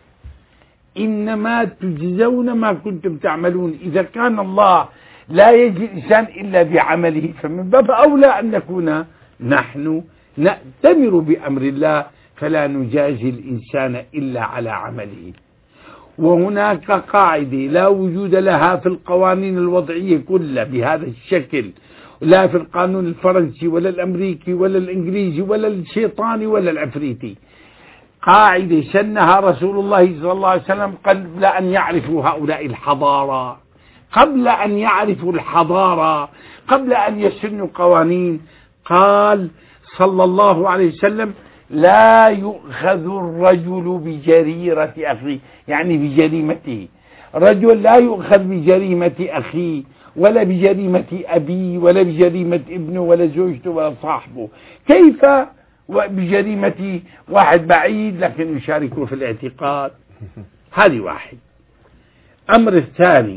إنما تجزون ما كنتم تعملون. إذا كان الله لا يجزي الإنسان إلا بعمله، فمن باب أولى أن نكون نحن نأتمر بأمر الله، فلا نجازي الإنسان إلا على عمله. وهناك قاعدة لا وجود لها في القوانين الوضعية كلها بهذا الشكل، لا في القانون الفرنسي ولا الأمريكي ولا الإنجليزي ولا الشيطاني ولا العفريتي. قاعدة سنها رسول الله صلى الله عليه وسلم قبل أن يعرفوا هؤلاء الحضارة، قبل أن يعرفوا الحضارة، قبل أن يسنوا قوانين. قال صلى الله عليه وسلم: لا يؤخذ الرجل بجريرة أخيه، يعني بجريمته. رجل لا يؤخذ بجريمة أخيه ولا بجريمة أبيه ولا بجريمة ابنه ولا زوجته ولا صاحبه. كيف بجريمة واحد بعيد لكن يشاركه في الاعتقاد؟ هذه واحد. أمر الثاني،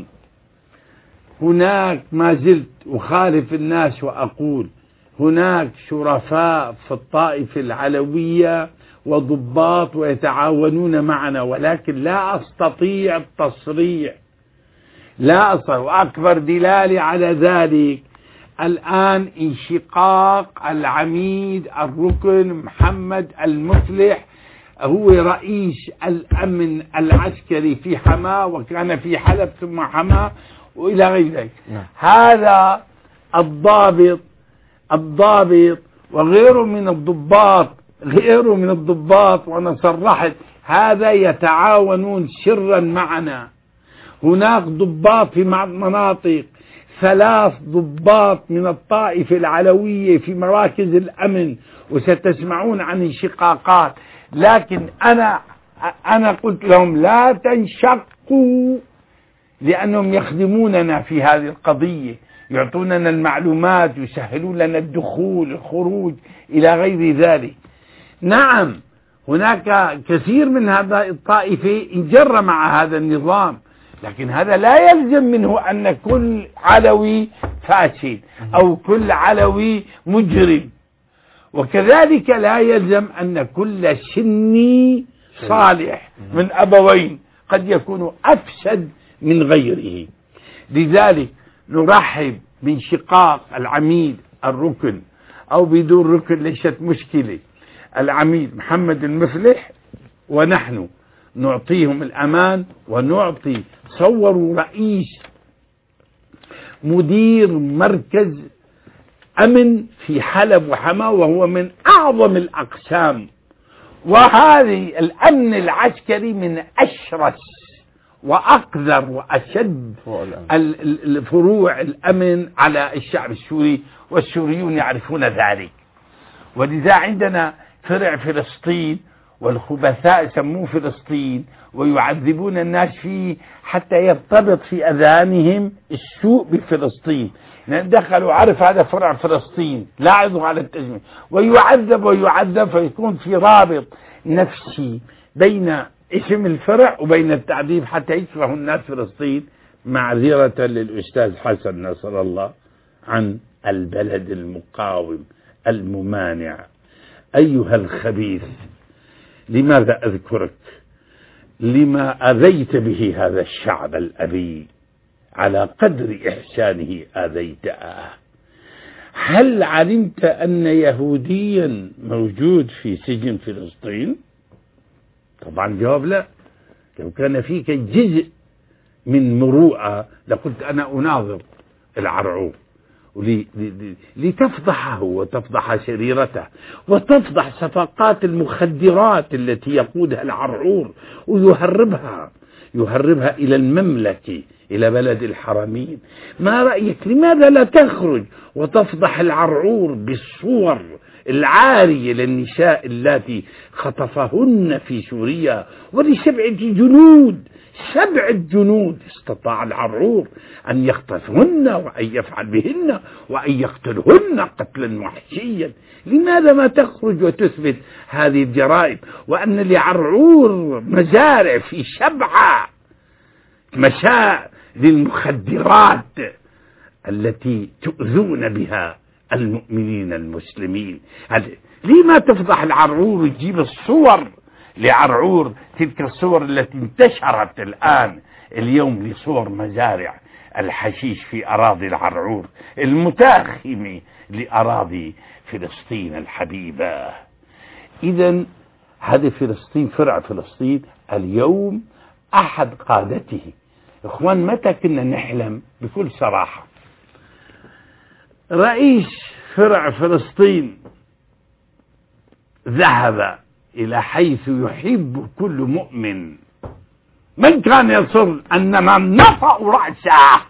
هناك ما زلت أخالف الناس وأقول هناك شرفاء في الطائفة العلوية وضباط ويتعاونون معنا، ولكن لا أستطيع التصريح، لا أستطيع. وأكبر دلالة على ذلك الآن انشقاق العميد الركن محمد المفلح، هو رئيس الأمن العسكري في حماة، وكان في حلب ثم حماة وإلى غير ذلك. هذا الضابط وغيره من الضباط، وأنا صرحت هذا يتعاونون سرا معنا. هناك ضباط في مناطق، 3 ضباط من الطائفة العلوية في مراكز الأمن، وستسمعون عن انشقاقات. لكن أنا قلت لهم لا تنشقوا، لأنهم يخدموننا في هذه القضية. يعطوننا المعلومات، يسهلون لنا الدخول الخروج إلى غير ذلك. نعم هناك كثير من هذا الطائفة انجر مع هذا النظام، لكن هذا لا يلزم منه أن كل علوي فاسد أو كل علوي مجرم، وكذلك لا يلزم أن كل سني صالح من أبوين، قد يكون أفسد من غيره. لذلك نرحب بانشقاق العميد الركن أو بدون ركن ليست مشكلة، العميد محمد المفلح، ونحن نعطيهم الأمان ونعطي. تصوروا رئيس مدير مركز أمن في حلب وحماة وهو من أعظم الأقسام، وهذه الأمن العسكري من أشرس وأقذر وأشد الفروع الأمن على الشعب السوري، والسوريون يعرفون ذلك. ولذا عندنا فرع فلسطين، والخبثاء سموه فلسطين ويعذبون الناس فيه حتى يرتبط في أذهانهم السوء بفلسطين. دخلوا عرف هذا فرع فلسطين، لاحظوا على التجميع، ويعذب فيكون في رابط نفسي بين اسم الفرع وبين التعذيب حتى يكره الناس فلسطين. معذرة للأستاذ حسن نصر الله عن البلد المقاوم الممانع. أيها الخبيث، لماذا أذكرك؟ لما أذيت به هذا الشعب الأبي، على قدر إحسانه أذيته. هل علمت أن يهوديا موجود في سجن فلسطين؟ طبعا جواب لا. لو كان فيك جزء من مروءة لقلت أنا أناظر العرعور لتفضحه وتفضح سريرته وتفضح صفقات المخدرات التي يقودها العرعور ويهربها إلى المملكة، إلى بلد الحرمين. ما رأيك؟ لماذا لا تخرج وتفضح العرعور بالصور العارية للنساء التي خطفهن في سوريا، ول7 جنود، 7 جنود استطاع العرعور أن يخطفهن وأن يفعل بهن وأن يقتلهن قتلا وحشيا. لماذا ما تخرج وتثبت هذه الجرائم؟ وأن لعرعور مزارع في 7 مشاء للمخدرات التي تؤذون بها المؤمنين المسلمين. لما تفضح العرعور وتجيب الصور لعرعور، تلك الصور التي انتشرت الآن اليوم لصور مزارع الحشيش في أراضي العرعور المتاخمة لأراضي فلسطين الحبيبة. إذن هذه فلسطين، فرع فلسطين اليوم أحد قادته. إخوان، متى كنا نحلم بكل صراحة رئيس فرع فلسطين ذهب إلى حيث يحب كل مؤمن من كان يصر أننا نرفع رأسه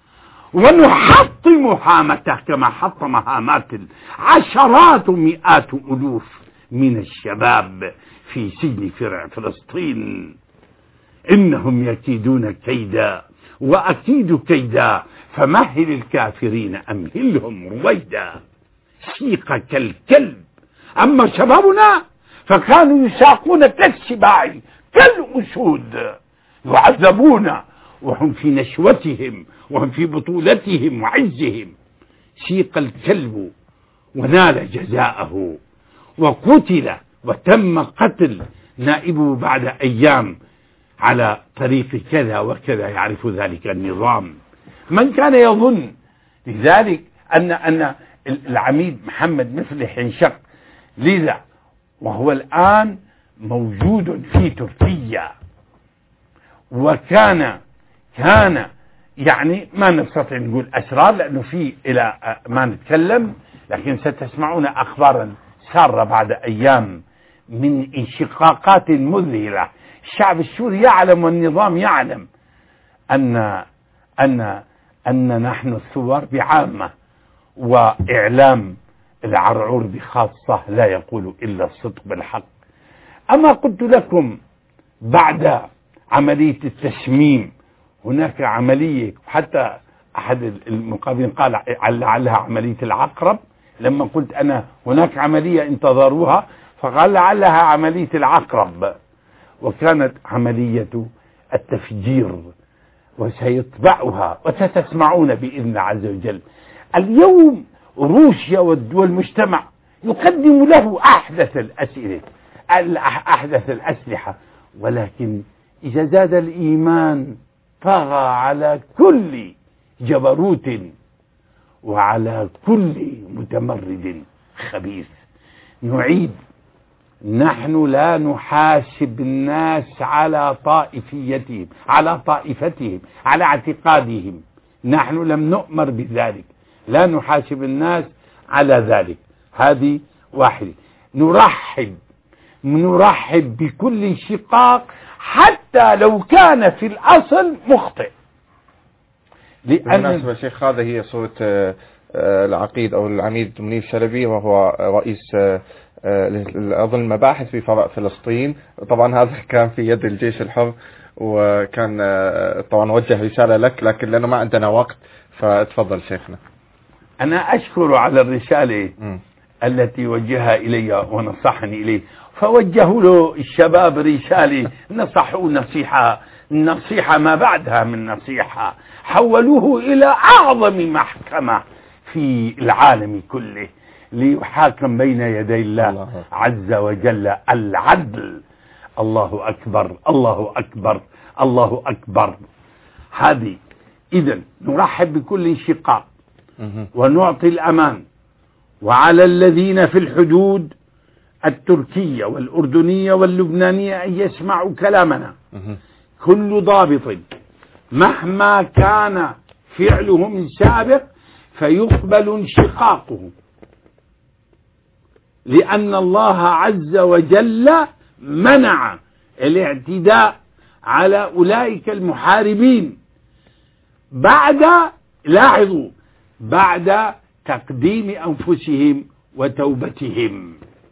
ونحطم هامته كما حطم هامات عشرات ومئات ألوف من الشباب في سجن فرع فلسطين. إنهم يكيدون كيدا وأكيد كيدا فمهل الكافرين أمهلهم رويدا. سيق كالكلب. أما شبابنا فكانوا يساقون كالسباع كالأسود، يعذبون وهم في نشوتهم وهم في بطولتهم وعزهم. سيق الكلب ونال جزاءه وقتل وتم قتل نائبه بعد أيام على طريق كذا وكذا، يعرف ذلك النظام. من كان يظن لذلك أن العميد محمد مفلح ينشق، لذا وهو الآن موجود في تركيا، وكان يعني ما نستطيع نقول أسرار لأنه في إلى ما نتكلم، لكن ستسمعون أخبارا سارة بعد أيام من انشقاقات مذهلة. الشعب السوري يعلم والنظام يعلم أن نحن الثوار بعامة وإعلام العرعور بخاصة لا يقول إلا الصدق بالحق. أما قلت لكم بعد عملية التسميم هناك عملية، حتى أحد المقابلين قال لعلها عملية العقرب، لما قلت أنا هناك عملية انتظروها فقال لعلها عملية العقرب، وكانت عملية التفجير، وسيتبعها وستسمعون بإذن الله عز وجل. اليوم روسيا والمجتمع يقدم له أحدث الأسلحة، ولكن إذا زاد الإيمان طغى على كل جبروت وعلى كل متمرد خبيث. نعيد، نحن لا نحاسب الناس على طائفتهم، على اعتقادهم، نحن لم نؤمر بذلك، لا نحاسب الناس على ذلك. هذه واحدة. نرحب بكل شقاق حتى لو كان في الأصل مخطئ. بالمناسبة شيخ، هذا هي صورة العقيد أو العميد منير شلبي، وهو رئيس أظن المباحث في فضاء فلسطين. طبعا هذا كان في يد الجيش الحر، وكان طبعا وجه رسالة لك، لكن لأنه ما عندنا وقت فتفضل شيخنا. أنا أشكر على الرسالة التي وجهها إلي ونصحني إليه، فوجهوا له الشباب رسالة، نصحوا نصيحة ما بعدها من نصيحة، حولوه إلى أعظم محكمة في العالم كله ليحاكم بين يدي الله عز وجل العدل. الله أكبر، الله أكبر، الله أكبر. هذه إذن نرحب بكل شقاق ونعطي الأمان، وعلى الذين في الحدود التركية والأردنية واللبنانية أن يسمعوا كلامنا. كل ضابط مهما كان فعله من سابق فيقبل انشقاقه، لأن الله عز وجل منع الاعتداء على أولئك المحاربين بعد تقديم أنفسهم وتوبتهم.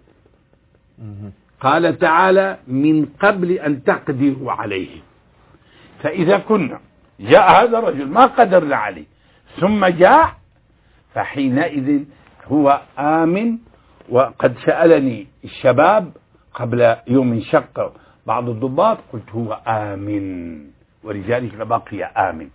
قال تعالى: من قبل أن تقدروا عليه. فإذا كنا جاء هذا الرجل ما قدرنا عليه ثم جاء، فحينئذ هو آمن. وقد سألني الشباب قبل يوم شق بعض الضباط، قلت هو آمن، ولذلك بقي آمن.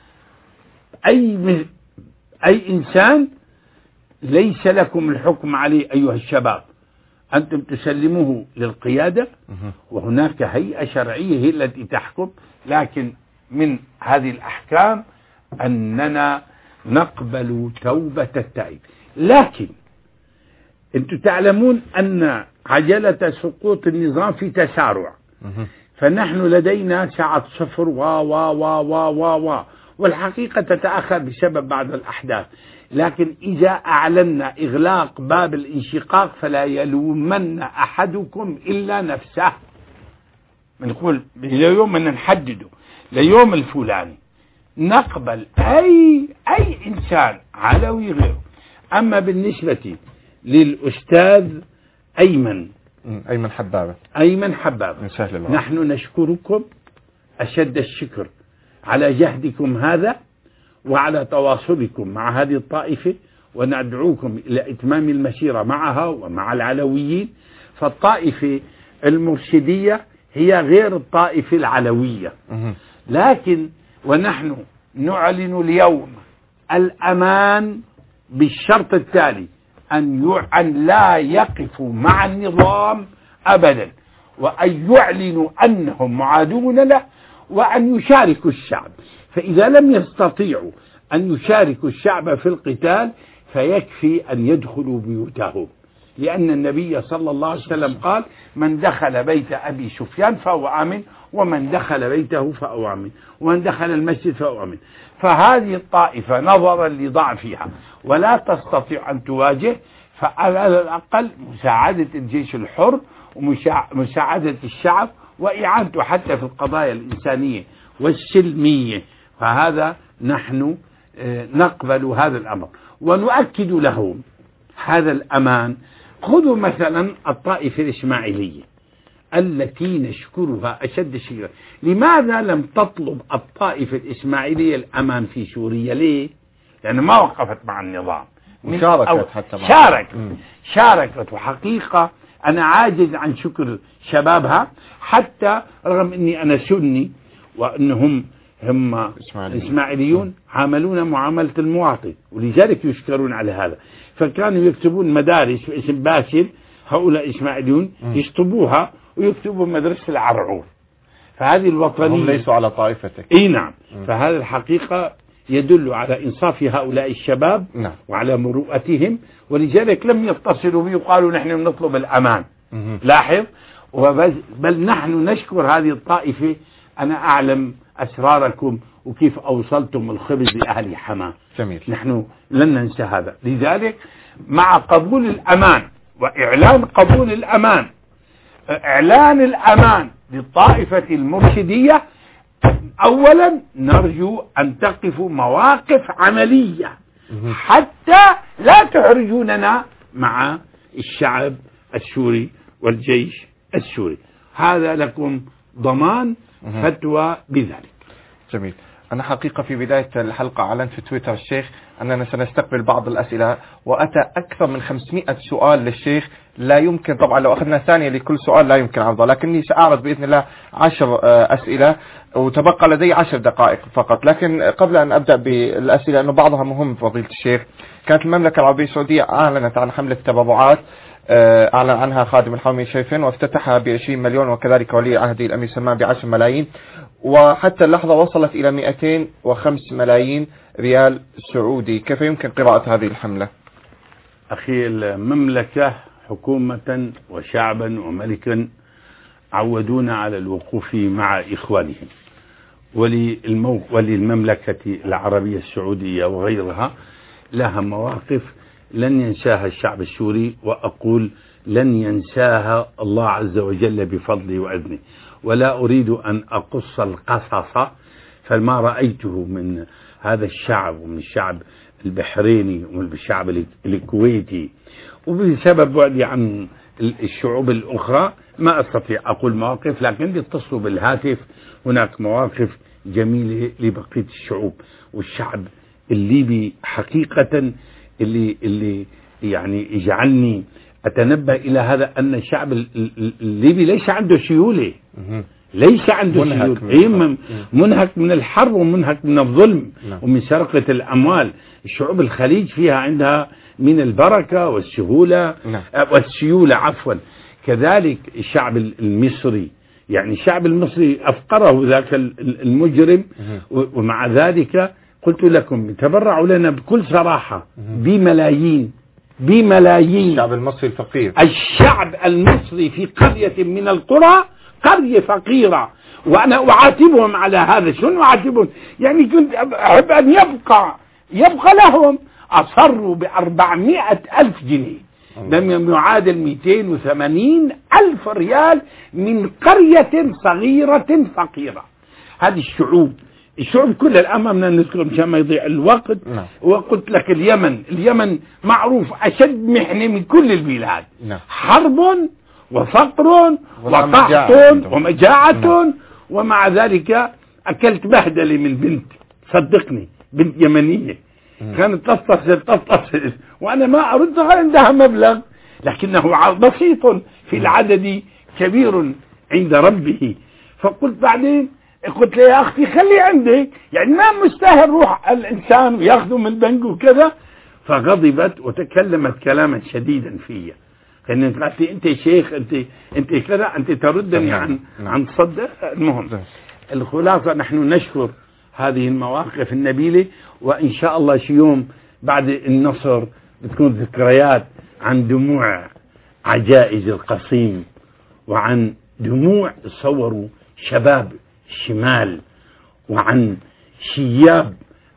أي إنسان ليس لكم الحكم عليه أيها الشباب، أنتم تسلموه للقيادة، وهناك هيئة شرعية هي التي تحكم، لكن من هذه الأحكام أننا نقبل توبة التائب. لكن أنتم تعلمون أن عجلة سقوط النظام في تسارع، فنحن لدينا ساعة صفر والحقيقة تتأخر بسبب بعض الأحداث. لكن إذا أعلنا إغلاق باب الانشقاق فلا يلومن أحدكم إلا نفسه. بنقول ليوم من نحدده ليوم الفلاني نقبل أي إنسان علوي غيره. أما بالنسبة للأستاذ أيمن حبابة نحن نشكركم أشد الشكر على جهدكم هذا وعلى تواصلكم مع هذه الطائفة، وندعوكم إلى إتمام المسيرة معها ومع العلويين. فالطائفة المرشدية هي غير الطائفة العلوية، لكن ونحن نعلن اليوم الأمان بالشرط التالي: أن لا يقفوا مع النظام أبدا، وأن يعلنوا أنهم معادون له، وأن يشاركوا الشعب. فإذا لم يستطيعوا أن يشاركوا الشعب في القتال فيكفي أن يدخلوا بيوتهم، لأن النبي صلى الله عليه وسلم قال: من دخل بيت أبي سفيان فهو آمن، ومن دخل بيته فهو آمن، ومن دخل المسجد فهو آمن. فهذه الطائفة نظرا لضعفها ولا تستطيع أن تواجه، فعلى الأقل مساعدة الجيش الحر ومساعدة الشعب وإعانته حتى في القضايا الإنسانية والسلمية. فهذا نحن نقبل هذا الأمر ونؤكد لهم هذا الأمان. خذوا مثلا الطائفة الإسماعيلية. التي نشكرها أشد الشكر. لماذا لم تطلب الطائفة الإسماعيلية الأمان في سوريا؟ ليه؟ لأن ما وقفت مع النظام، شاركت وحقيقة أنا عاجز عن شكر شبابها، حتى رغم أني أنا سني وأنهم هم إسماعيليون عاملون معاملة المواطن، ولذلك يشكرون على هذا. فكانوا يكتبون مدارس باسم باسل، هؤلاء إسماعيليون يشطبوها ويكتبوا مدرسة العرعور. فهذه الوطنية هم ليسوا على طائفتك. اي نعم. فهذا الحقيقة يدل على إنصاف هؤلاء الشباب وعلى مروءتهم، ولذلك لم يتصلوا بي وقالوا نحن نطلب الأمان. لاحظ، بل نحن نشكر هذه الطائفة. أنا أعلم أسراركم وكيف أوصلتم الخبز لأهل حماة. جميل. نحن لن ننسى هذا. لذلك مع قبول الأمان وإعلان قبول الأمان، إعلان الأمان للطائفة المرشدية، أولا نرجو أن تقفوا مواقف عملية حتى لا تحرجوننا مع الشعب السوري والجيش السوري. هذا لكم ضمان فتوى بذلك. جميل. أنا حقيقة في بداية الحلقة أعلنت في تويتر الشيخ أننا سنستقبل بعض الأسئلة، وأتى أكثر من 500 سؤال للشيخ. لا يمكن طبعا لو أخذنا ثانية لكل سؤال لا يمكن عرضه، لكني سأعرض بإذن الله 10 أسئلة، وتبقى لدي 10 دقائق فقط. لكن قبل أن أبدأ بالأسئلة، أنه بعضها مهم فضيلة الشيخ، كانت المملكة العربية السعودية أعلنت عن حملة تبرعات أعلن عنها خادم الحرمين الشريفين وافتتحها ب20 مليون، وكذلك ولي عهد الأمير سلمان ب10 ملايين، وحتى اللحظة وصلت إلى 205 ملايين ريال سعودي. كيف يمكن قراءة هذه الحملة؟ أخي، المملكة حكومة وشعبا وملكا عودونا على الوقوف مع إخوانهم، وللمملكة العربية السعودية وغيرها لها مواقف لن ينساها الشعب السوري، وأقول لن ينساها الله عز وجل بفضله وإذنه. ولا أريد أن أقص القصص، فما رأيته من هذا الشعب ومن الشعب البحريني ومن الشعب الكويتي، وبسبب بعدي عن الشعوب الأخرى ما أستطيع أقول مواقف، لكن اتصلوا بالهاتف هناك مواقف جميلة لبقية الشعوب. والشعب الليبي حقيقة اللي يعني يجعلني أتنبه إلى هذا، أن الشعب الليبي ليس عنده سيولة، ليس عنده سيولة، منهك من الحرب ومنهك من الظلم ومن سرقة الأموال. الشعوب الخليج فيها عندها من البركة والسهولة والسيولة عفوا. كذلك الشعب المصري، يعني الشعب المصري أفقره ذاك المجرم، ومع ذلك قلت لكم تبرعوا لنا بكل صراحة بملايين. الشعب المصري الفقير، الشعب المصري في قرية من القرى، قرية فقيرة، وأنا أعاتبهم على هذا. شنو أعاتبهم؟ يعني كنت أحب أن يبقى لهم. أصروا ب400,000 جنيه، لم يعادل 280,000 ريال من قرية صغيرة فقيرة. هذه الشعوب كلها الآن ما بدنا نذكر مشان ما يضيع الوقت. وقلت لك اليمن معروف أشد محنة من كل البلاد، حرب وفقر وقحط ومجاعة، ومع ذلك أكلت بهدلة من بنت، صدقني بنت يمنية كانت تتصل وأنا ما أردها، عندها مبلغ لكنه بسيط في العدد كبير عند ربه. فقلت بعدين قلت لي يا أختي خلي عندك، يعني ما مستاهل روح الإنسان وياخذه من البنك وكذا. فغضبت وتكلمت كلاما شديدا فيا، قالت لي أنت شيخ، أنت كذا، أنت تردني عن صدق. المهم الخلاصة نحن نشكر هذه المواقف النبيلة، وإن شاء الله شي يوم بعد النصر بتكون ذكريات عن دموع عجائز القصيم، وعن دموع صوروا شباب الشمال، وعن شياب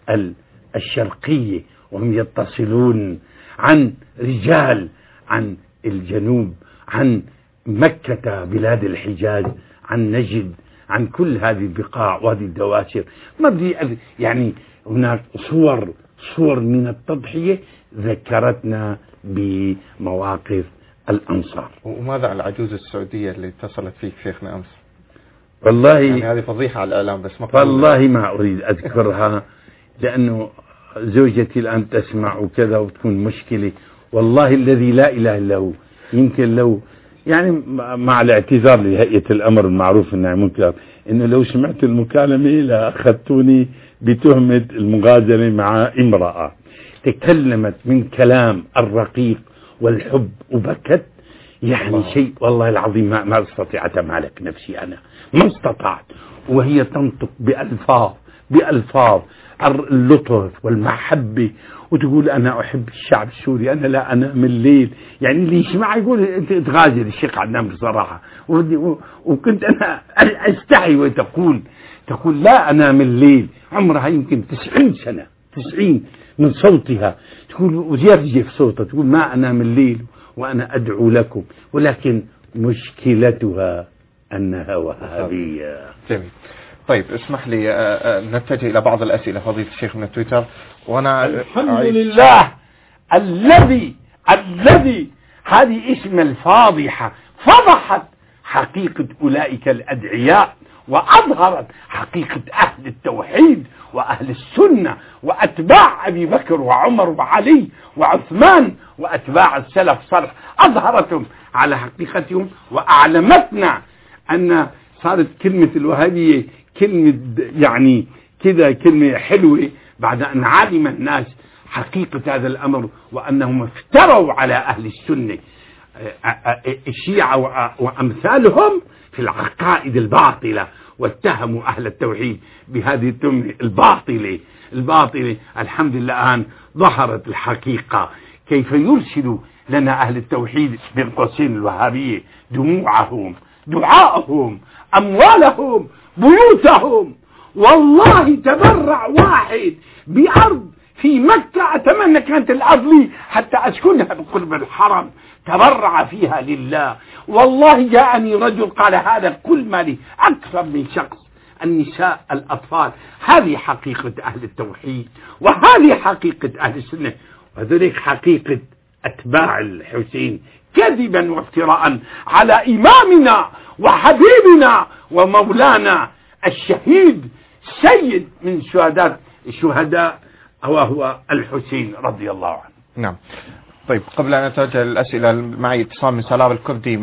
الشرقية وهم يتصلون، عن رجال عن الجنوب، عن مكة بلاد الحجاز، عن نجد، عن كل هذه البقاع وهذه الدواسر. ما بدي يعني هناك صور من التضحية ذكرتنا بمواقف الأنصار. وماذا عن العجوز السعودية اللي اتصلت فيك شيخنا أمس؟ والله يعني هذه فضيحة على الإعلام بس والله ما أريد أذكرها لأنه زوجتي الآن تسمع وكذا وتكون مشكلة. والله الذي لا إله إلا هو، يمكن لو يعني مع الاعتذار لهيئة الأمر المعروف والنهي عن المنكر إنه لو سمعت المكالمة لأخذتوني بتهمة المغازلة مع امرأة تكلمت من كلام الرقيق والحب وبكت، يعني شيء والله العظيم ما استطيع أتمالك نفسي، أنا ما استطعت. وهي تنطق بألفاظ اللطف والمحبة وتقول أنا أحب الشعب السوري، أنا لا أنام الليل. يعني اللي يسمع يقول أنت تغازل الشيخ عدنان بصراحة. وكنت أنا أستحي وتقول لا أنام الليل. عمرها يمكن 90 سنة، 90 من صوتها تقول ويرجف صوتها تقول ما أنام الليل وأنا أدعو لكم، ولكن مشكلتها أنها وهابية. جميل. طيب اسمح لي نتجه إلى بعض الأسئلة فضيلة الشيخ من التويتر. وأنا الحمد لله الذي هذه اسم الفاضحة فضحت حقيقة أولئك الأدعياء وأظهرت حقيقة أهل التوحيد وأهل السنة وأتباع أبي بكر وعمر وعلي وعثمان وأتباع السلف صالح، أظهرتهم على حقيقتهم وأعلمتنا أن صارت كلمة الوهابية كلمة يعني كذا كلمة حلوة بعد أن علم الناس حقيقة هذا الأمر وأنهم افتروا على أهل السنة. الشيعة وأمثالهم في العقائد الباطلة واتهموا أهل التوحيد بهذه التهمة الباطلة. الحمد لله الآن ظهرت الحقيقة كيف يرسل لنا أهل التوحيد بين قوسين الوهابية دموعهم، دعاءهم، أموالهم، بيوتهم. والله تبرع واحد بأرض في مكة، أتمنى كانت الأرض لي حتى أسكنها بقرب الحرم، تبرع فيها لله. والله جاءني رجل قال هذا كل مالي، أكثر من شخص، النساء، الأطفال. هذه حقيقة أهل التوحيد وهذه حقيقة أهل السنة، وذلك حقيقة أتباع الحسين كذبا وافتراء على إمامنا وحبيبنا ومولانا الشهيد سيد من الشهداء وهو الحسين رضي الله عنه. نعم. طيب قبل أن أتوجه الأسئلة معي اتصال من سلام الكردي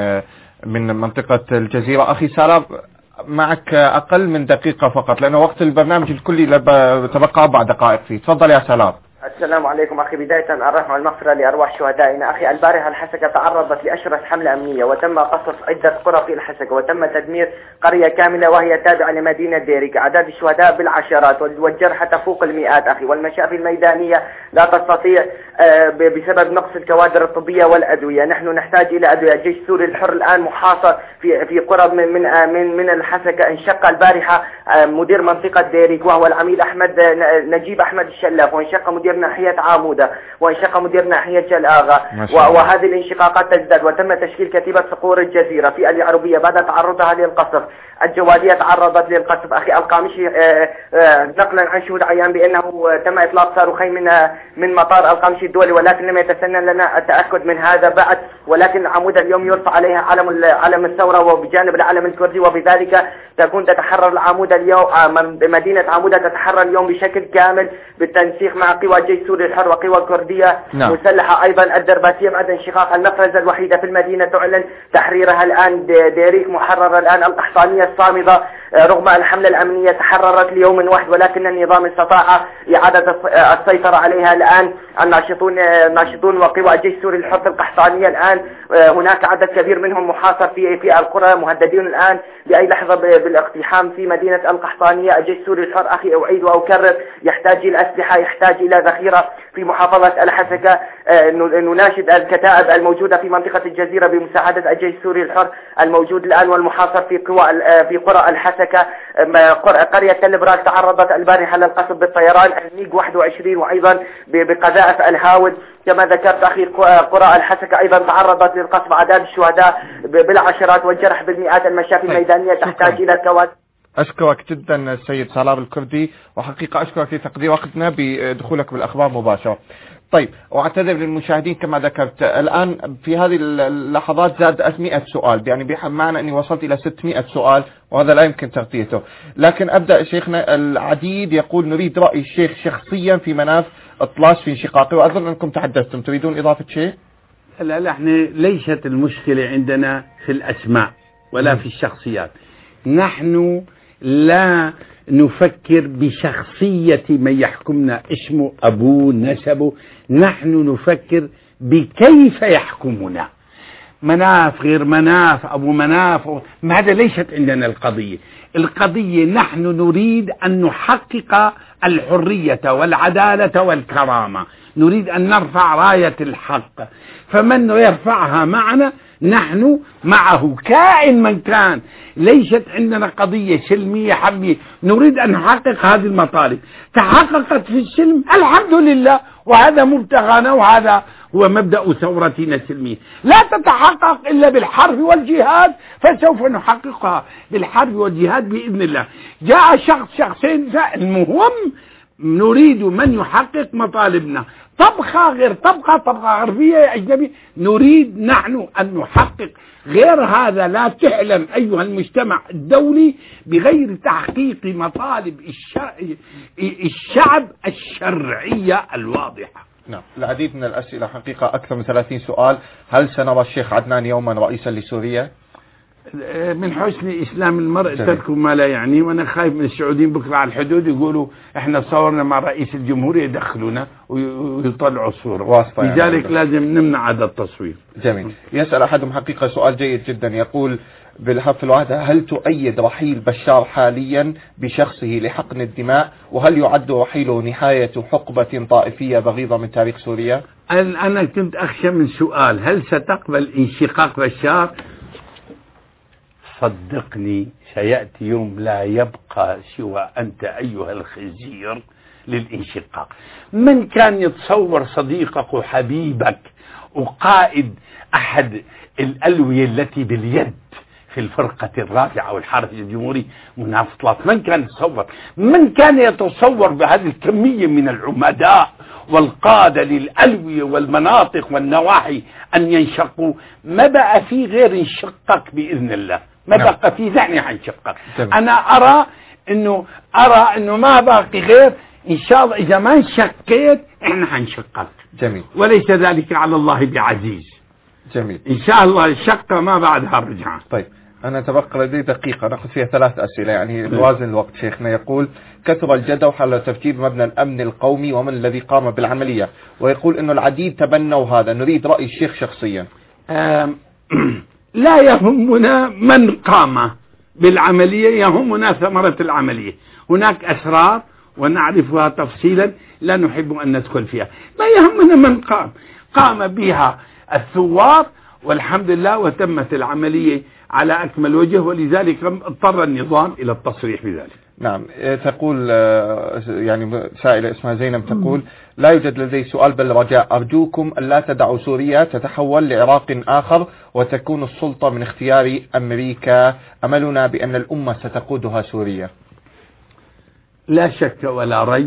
من منطقة الجزيرة. أخي سلام معك أقل من دقيقة فقط لأنه وقت البرنامج الكلي تبقى 4 دقائق فيه. تفضل يا سلام. السلام عليكم أخي. بداية الرحمة والمغفرة لأرواح شهدائنا. أخي البارحة الحسكة تعرضت لأشرس حملة أمنية وتم قصف عدة قرى في الحسكة وتم تدمير قرية كاملة وهي تابعة لمدينة ديريك. أعداد الشهداء بالعشرات والجرحى تفوق المئات أخي، والمشافي الميدانية لا تستطيع بسبب نقص الكوادر الطبية والأدوية. نحن نحتاج إلى أدوية. الجيش السوري الحر الآن محاصر في قرى من الحسكة. انشق البارحة مدير منطقة ديريك وهو العميد نجيب أحمد الشلاف، وانشق مدير ناحية عامودة، وانشق مدير ناحية جلآغا، وهذه الانشقاقات تزداد. وتم تشكيل كتيبة صقور الجزيرة في اليعربية بعد تعرضها للقصف. الجوادية تعرضت للقصف أخي. القامشي نقلا عن شهود عيان بأنه تم إطلاق صاروخين من مطار القامشي الدولي، ولكن لم يتسنى لنا التأكد من هذا بعد. ولكن عمودة اليوم يرفع عليها علم الثورة وبجانب العلم الكردي، وبذلك تكون تتحرر العمودة اليوم. مدينة عمودة تتحرر اليوم بشكل كامل بالتنسيق مع قوى الجيش السوري الحر وقوى كردية مسلحة. أيضا الدرباسية بعد انشقاق النفذة الوحيدة في المدينة تعلن تحريرها الآن. ديريك محررة الآن. القحطانية الصامدة رغم الحملة الأمنية تحررت ليوم واحد، ولكن النظام استطاع إعادة السيطرة عليها الآن. الناشطون وقوى الجيش السوري الحر في القحطانية الآن هناك عدد كبير منهم محاصر في القرى، مهددين الآن بأي لحظة بالاقتحام في مدينة القحطانية. الجيش السوري الحر أخي أعيد وأكرر يحتاج إلى أسلحة، يحتاج إلى ذخيرة في محافظة الحسكة. نناشد الكتائب الموجودة في منطقة الجزيرة بمساعدة الجيش السوري الحر الموجود الآن والمحاصر في قرى الحسكة. قرية تل براك تعرضت البارحة للقصف بالطيران الميج 21 وأيضا بقذائف الهاود. كما ذكرت أخي قرى الحسكة أيضا تعرضت للقصف. أعداد الشهداء بالعشرات والجرح بالمئات. المشافي الميدانية تحتاج إلى كوادر. أشكرك جدا السيد سلام الكردي، وحقيقة أشكرك لتقدير وقتنا بدخولك بالأخبار مباشرة. طيب، واعتذر للمشاهدين كما ذكرت، الآن في هذه اللحظات زاد 100 سؤال، يعني بمعنى أني وصلت إلى 600 سؤال، وهذا لا يمكن تغطيته. لكن أبدأ شيخنا. العديد يقول نريد رأي الشيخ شخصيا في مناف إطلاس في انشقاقه، وأظن أنكم تحدثتم، تريدون إضافة شيء؟ لا، احنا ليست المشكلة عندنا في الأسماء ولا في الشخصيات. نحن لا نفكر بشخصية من يحكمنا، اسمه، أبوه، نسبه. نحن نفكر بكيف يحكمنا، مناف غير مناف، أبو مناف، هذا ليست عندنا القضية. القضية نحن نريد أن نحقق الحرية والعدالة والكرامة، نريد أن نرفع راية الحق، فمن يرفعها معنا نحن معه كائن من كان. ليست عندنا قضية سلمية حربية، نريد أن نحقق هذه المطالب. تحققت في السلم الحمد لله، وهذا مبتغانا، وهذا هو مبدأ ثورتنا السلمية. لا تتحقق إلا بالحرب والجهاد، فسوف نحققها بالحرب والجهاد بإذن الله. جاء شخصين، المهم نريد من يحقق مطالبنا، طبخة غير طبخة، طبخة غربية أجنبية، نريد نحن أن نحقق. غير هذا لا تحلم أيها المجتمع الدولي بغير تحقيق مطالب الشعب الشرعية الواضحة. نعم، العديد من الأسئلة حقيقة، أكثر من 30 سؤال. هل سنرى الشيخ عدنان يوما رئيسا لسوريا؟ من حسن إسلام المرء ترك ما لا يعني، وأنا خايف من السعوديين بكرة على الحدود يقولوا إحنا صورنا مع رئيس الجمهورية يدخلونا ويطلعوا صورة، لذلك لازم نمنع هذا التصوير. جميل. يسأل أحدهم حقيقة سؤال جيد جدا، يقول بالحرف الواحد: هل تؤيد رحيل بشار حاليا بشخصه لحقن الدماء؟ وهل يعد رحيله نهاية حقبة طائفية بغيضة من تاريخ سوريا؟ أنا كنت أخشى من سؤال هل ستقبل انشقاق بشار؟ صدقني سيأتي يوم لا يبقى سوى أنت أيها الخنزير للانشقاق. من كان يتصور صديقك وحبيبك وقائد أحد الألوية التي باليد في الفرقة الرابعة والحرس الجمهوري مناف طلاط؟ من كان يتصور؟ من كان يتصور بهذه الكمية من العمداء والقادة للألوية والمناطق والنواحي أن ينشقوا؟ ما بقى في غير انشقاق بإذن الله، ما بقى في ذعني حنشقق. أنا أرى إنه ما باقي غير إن شاء الله إذا ما انشقيت إحنا حنشقق. جميل. وليس ذلك على الله بعزيز. جميل. إن شاء الله الشقة ما بعدها رجعة. طيب، أنا تبقى لدي دقيقة نأخذ فيها 3 أسئلة، يعني نوازن الوقت. شيخنا يقول: كثر الجدل حول تفجير مبنى الأمن القومي ومن الذي قام بالعملية، ويقول إنه العديد تبنوا هذا، نريد رأي الشيخ شخصيا. لا يهمنا من قام بالعملية، يهمنا ثمرة العملية. هناك أسرار ونعرفها تفصيلا لا نحب أن ندخل فيها. ما يهمنا من قام بها الثوار، والحمد لله وتمت العملية على أكمل وجه، ولذلك اضطر النظام إلى التصريح بذلك. نعم. تقول يعني سائلة اسمها زينب تقول: لا يوجد لدي سؤال بل رجاء، أرجوكم ألا تدعوا سوريا تتحول لعراق آخر وتكون السلطة من اختيار أمريكا، أملنا بأن الأمة ستقودها سوريا. لا شك ولا ريب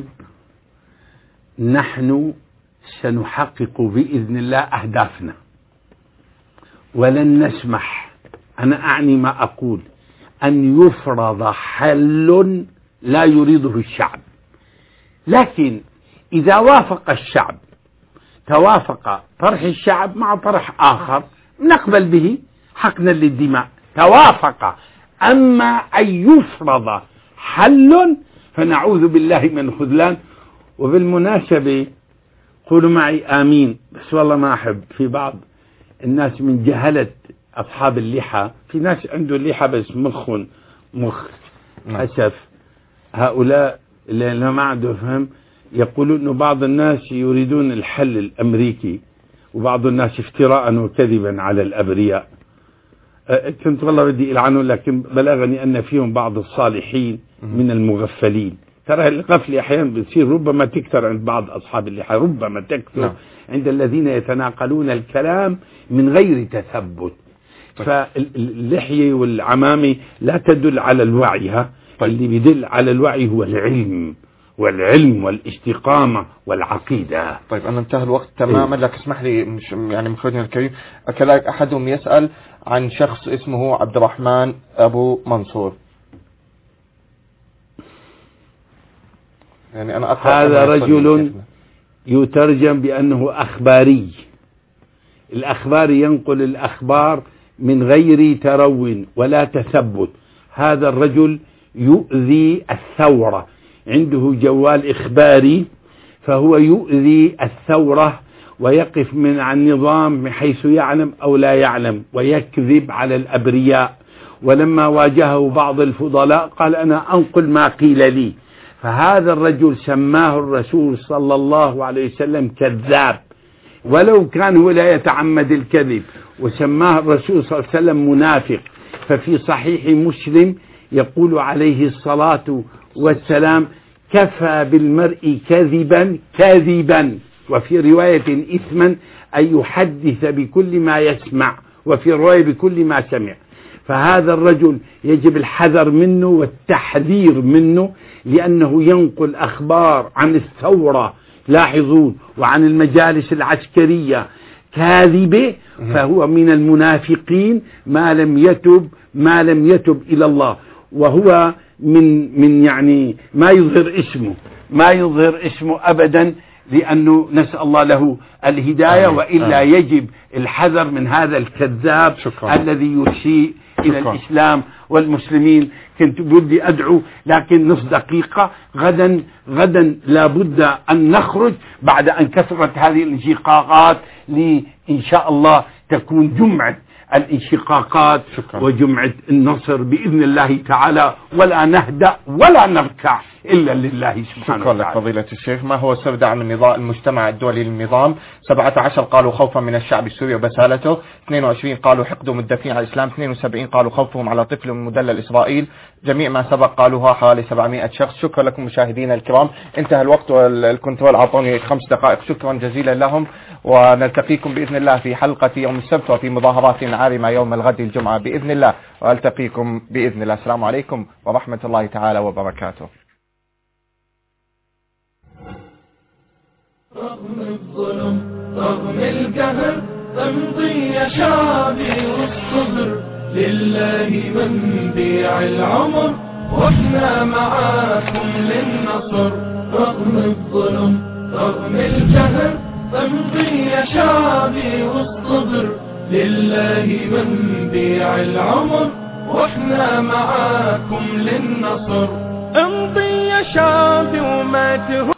نحن سنحقق بإذن الله أهدافنا، ولن نسمح، أنا أعني ما أقول، أن يفرض حل لا يريده الشعب. لكن إذا وافق الشعب، توافق طرح الشعب مع طرح آخر نقبل به حقنا للدماء، توافق. أما أن يفرض حل فنعوذ بالله من خذلان. وبالمناسبة قولوا معي آمين، بس والله ما أحب في بعض الناس من جهلة أصحاب اللحى، في ناس عنده اللحى بس مخ أسف. هؤلاء اللي ما عنده فهم يقولون أنه بعض الناس يريدون الحل الأمريكي، وبعض الناس افتراء وكذبا على الأبرياء. كنت والله بدي إلعنه، لكن بلغني أن فيهم بعض الصالحين من المغفلين. ترى الغفلة أحيانا بتصير ربما تكثر عند بعض أصحاب اللحى، ربما تكثر عند الذين يتناقلون الكلام من غير تثبت. فاللحية والعمامة لا تدل على الوعي، اللي بيدل على الوعي هو العلم والعلم والاستقامة والعقيدة. طيب أنا انتهى الوقت تماما، لكن اسمح لي مش يعني مخرجنا الكريم، كذلك أحدهم يسأل عن شخص اسمه عبد الرحمن أبو منصور. يعني أنا هذا رجل يترجم بأنه أخباري. الأخباري ينقل الأخبار من غير ترو ولا تثبت. هذا الرجل يؤذي الثورة، عنده جوال إخباري، فهو يؤذي الثورة ويقف من النظام بحيث يعلم أو لا يعلم، ويكذب على الأبرياء. ولما واجهه بعض الفضلاء قال أنا أنقل ما قيل لي. فهذا الرجل سماه الرسول صلى الله عليه وسلم كذاب، ولو كان هو لا يتعمد الكذب، وسماه الرسول صلى الله عليه وسلم منافق. ففي صحيح مسلم يقول عليه الصلاة والسلام كفى بالمرء كذبا كاذبا، وفي رواية إثما أن يحدث بكل ما يسمع، وفي رواية بكل ما سمع. فهذا الرجل يجب الحذر منه والتحذير منه، لأنه ينقل أخبار عن الثورة، لاحظون، وعن المجالس العسكرية كاذبة، فهو من المنافقين ما لم يتب إلى الله. وهو من يعني ما يظهر اسمه أبدا، لأنه نسأل الله له الهداية، وإلا يجب الحذر من هذا الكذاب الذي يسيء إلى الإسلام والمسلمين. كنت بدي أدعو، لكن نصف دقيقة. غدا لابد أن نخرج بعد أن كثرت هذه الانشقاقات، إن شاء الله تكون جمعة الانشقاقات وجمعة النصر بإذن الله تعالى، ولا نهدأ ولا نركع إلا لله سبحانه وتعالى. شكرا لك فضيلة الشيخ. ما هو سبب دعم المجتمع الدولي للنظام؟ 17 قالوا خوفا من الشعب السوري وبسالته، 22 قالوا حقدهم الدفين على الإسلام، 72 قالوا خوفهم على طفل مدلل إسرائيل. جميع ما سبق قالوها حوالي 700 شخص. شكرا لكم مشاهدينا الكرام، انتهى الوقت والكنترول أعطوني 5 دقائق. شكرا جزيلا لهم، ونلتقيكم بإذن الله في حلقة يوم السبت وفي مظاهرات عارمة يوم الغد الجمعة بإذن الله، وألتقيكم بإذن الله. السلام عليكم ورحمة الله تعالى وبركاته. رغم الظلم رغم القهر تمضي يا شعبي والصبر، لله من بيع العمر واحنا معاكم للنصر. رغم الظلم رغم القهر تمضي يا شعبي والصبر، لله من بيع العمر واحنا معاكم للنصر. امضي يا شعبي وما تهون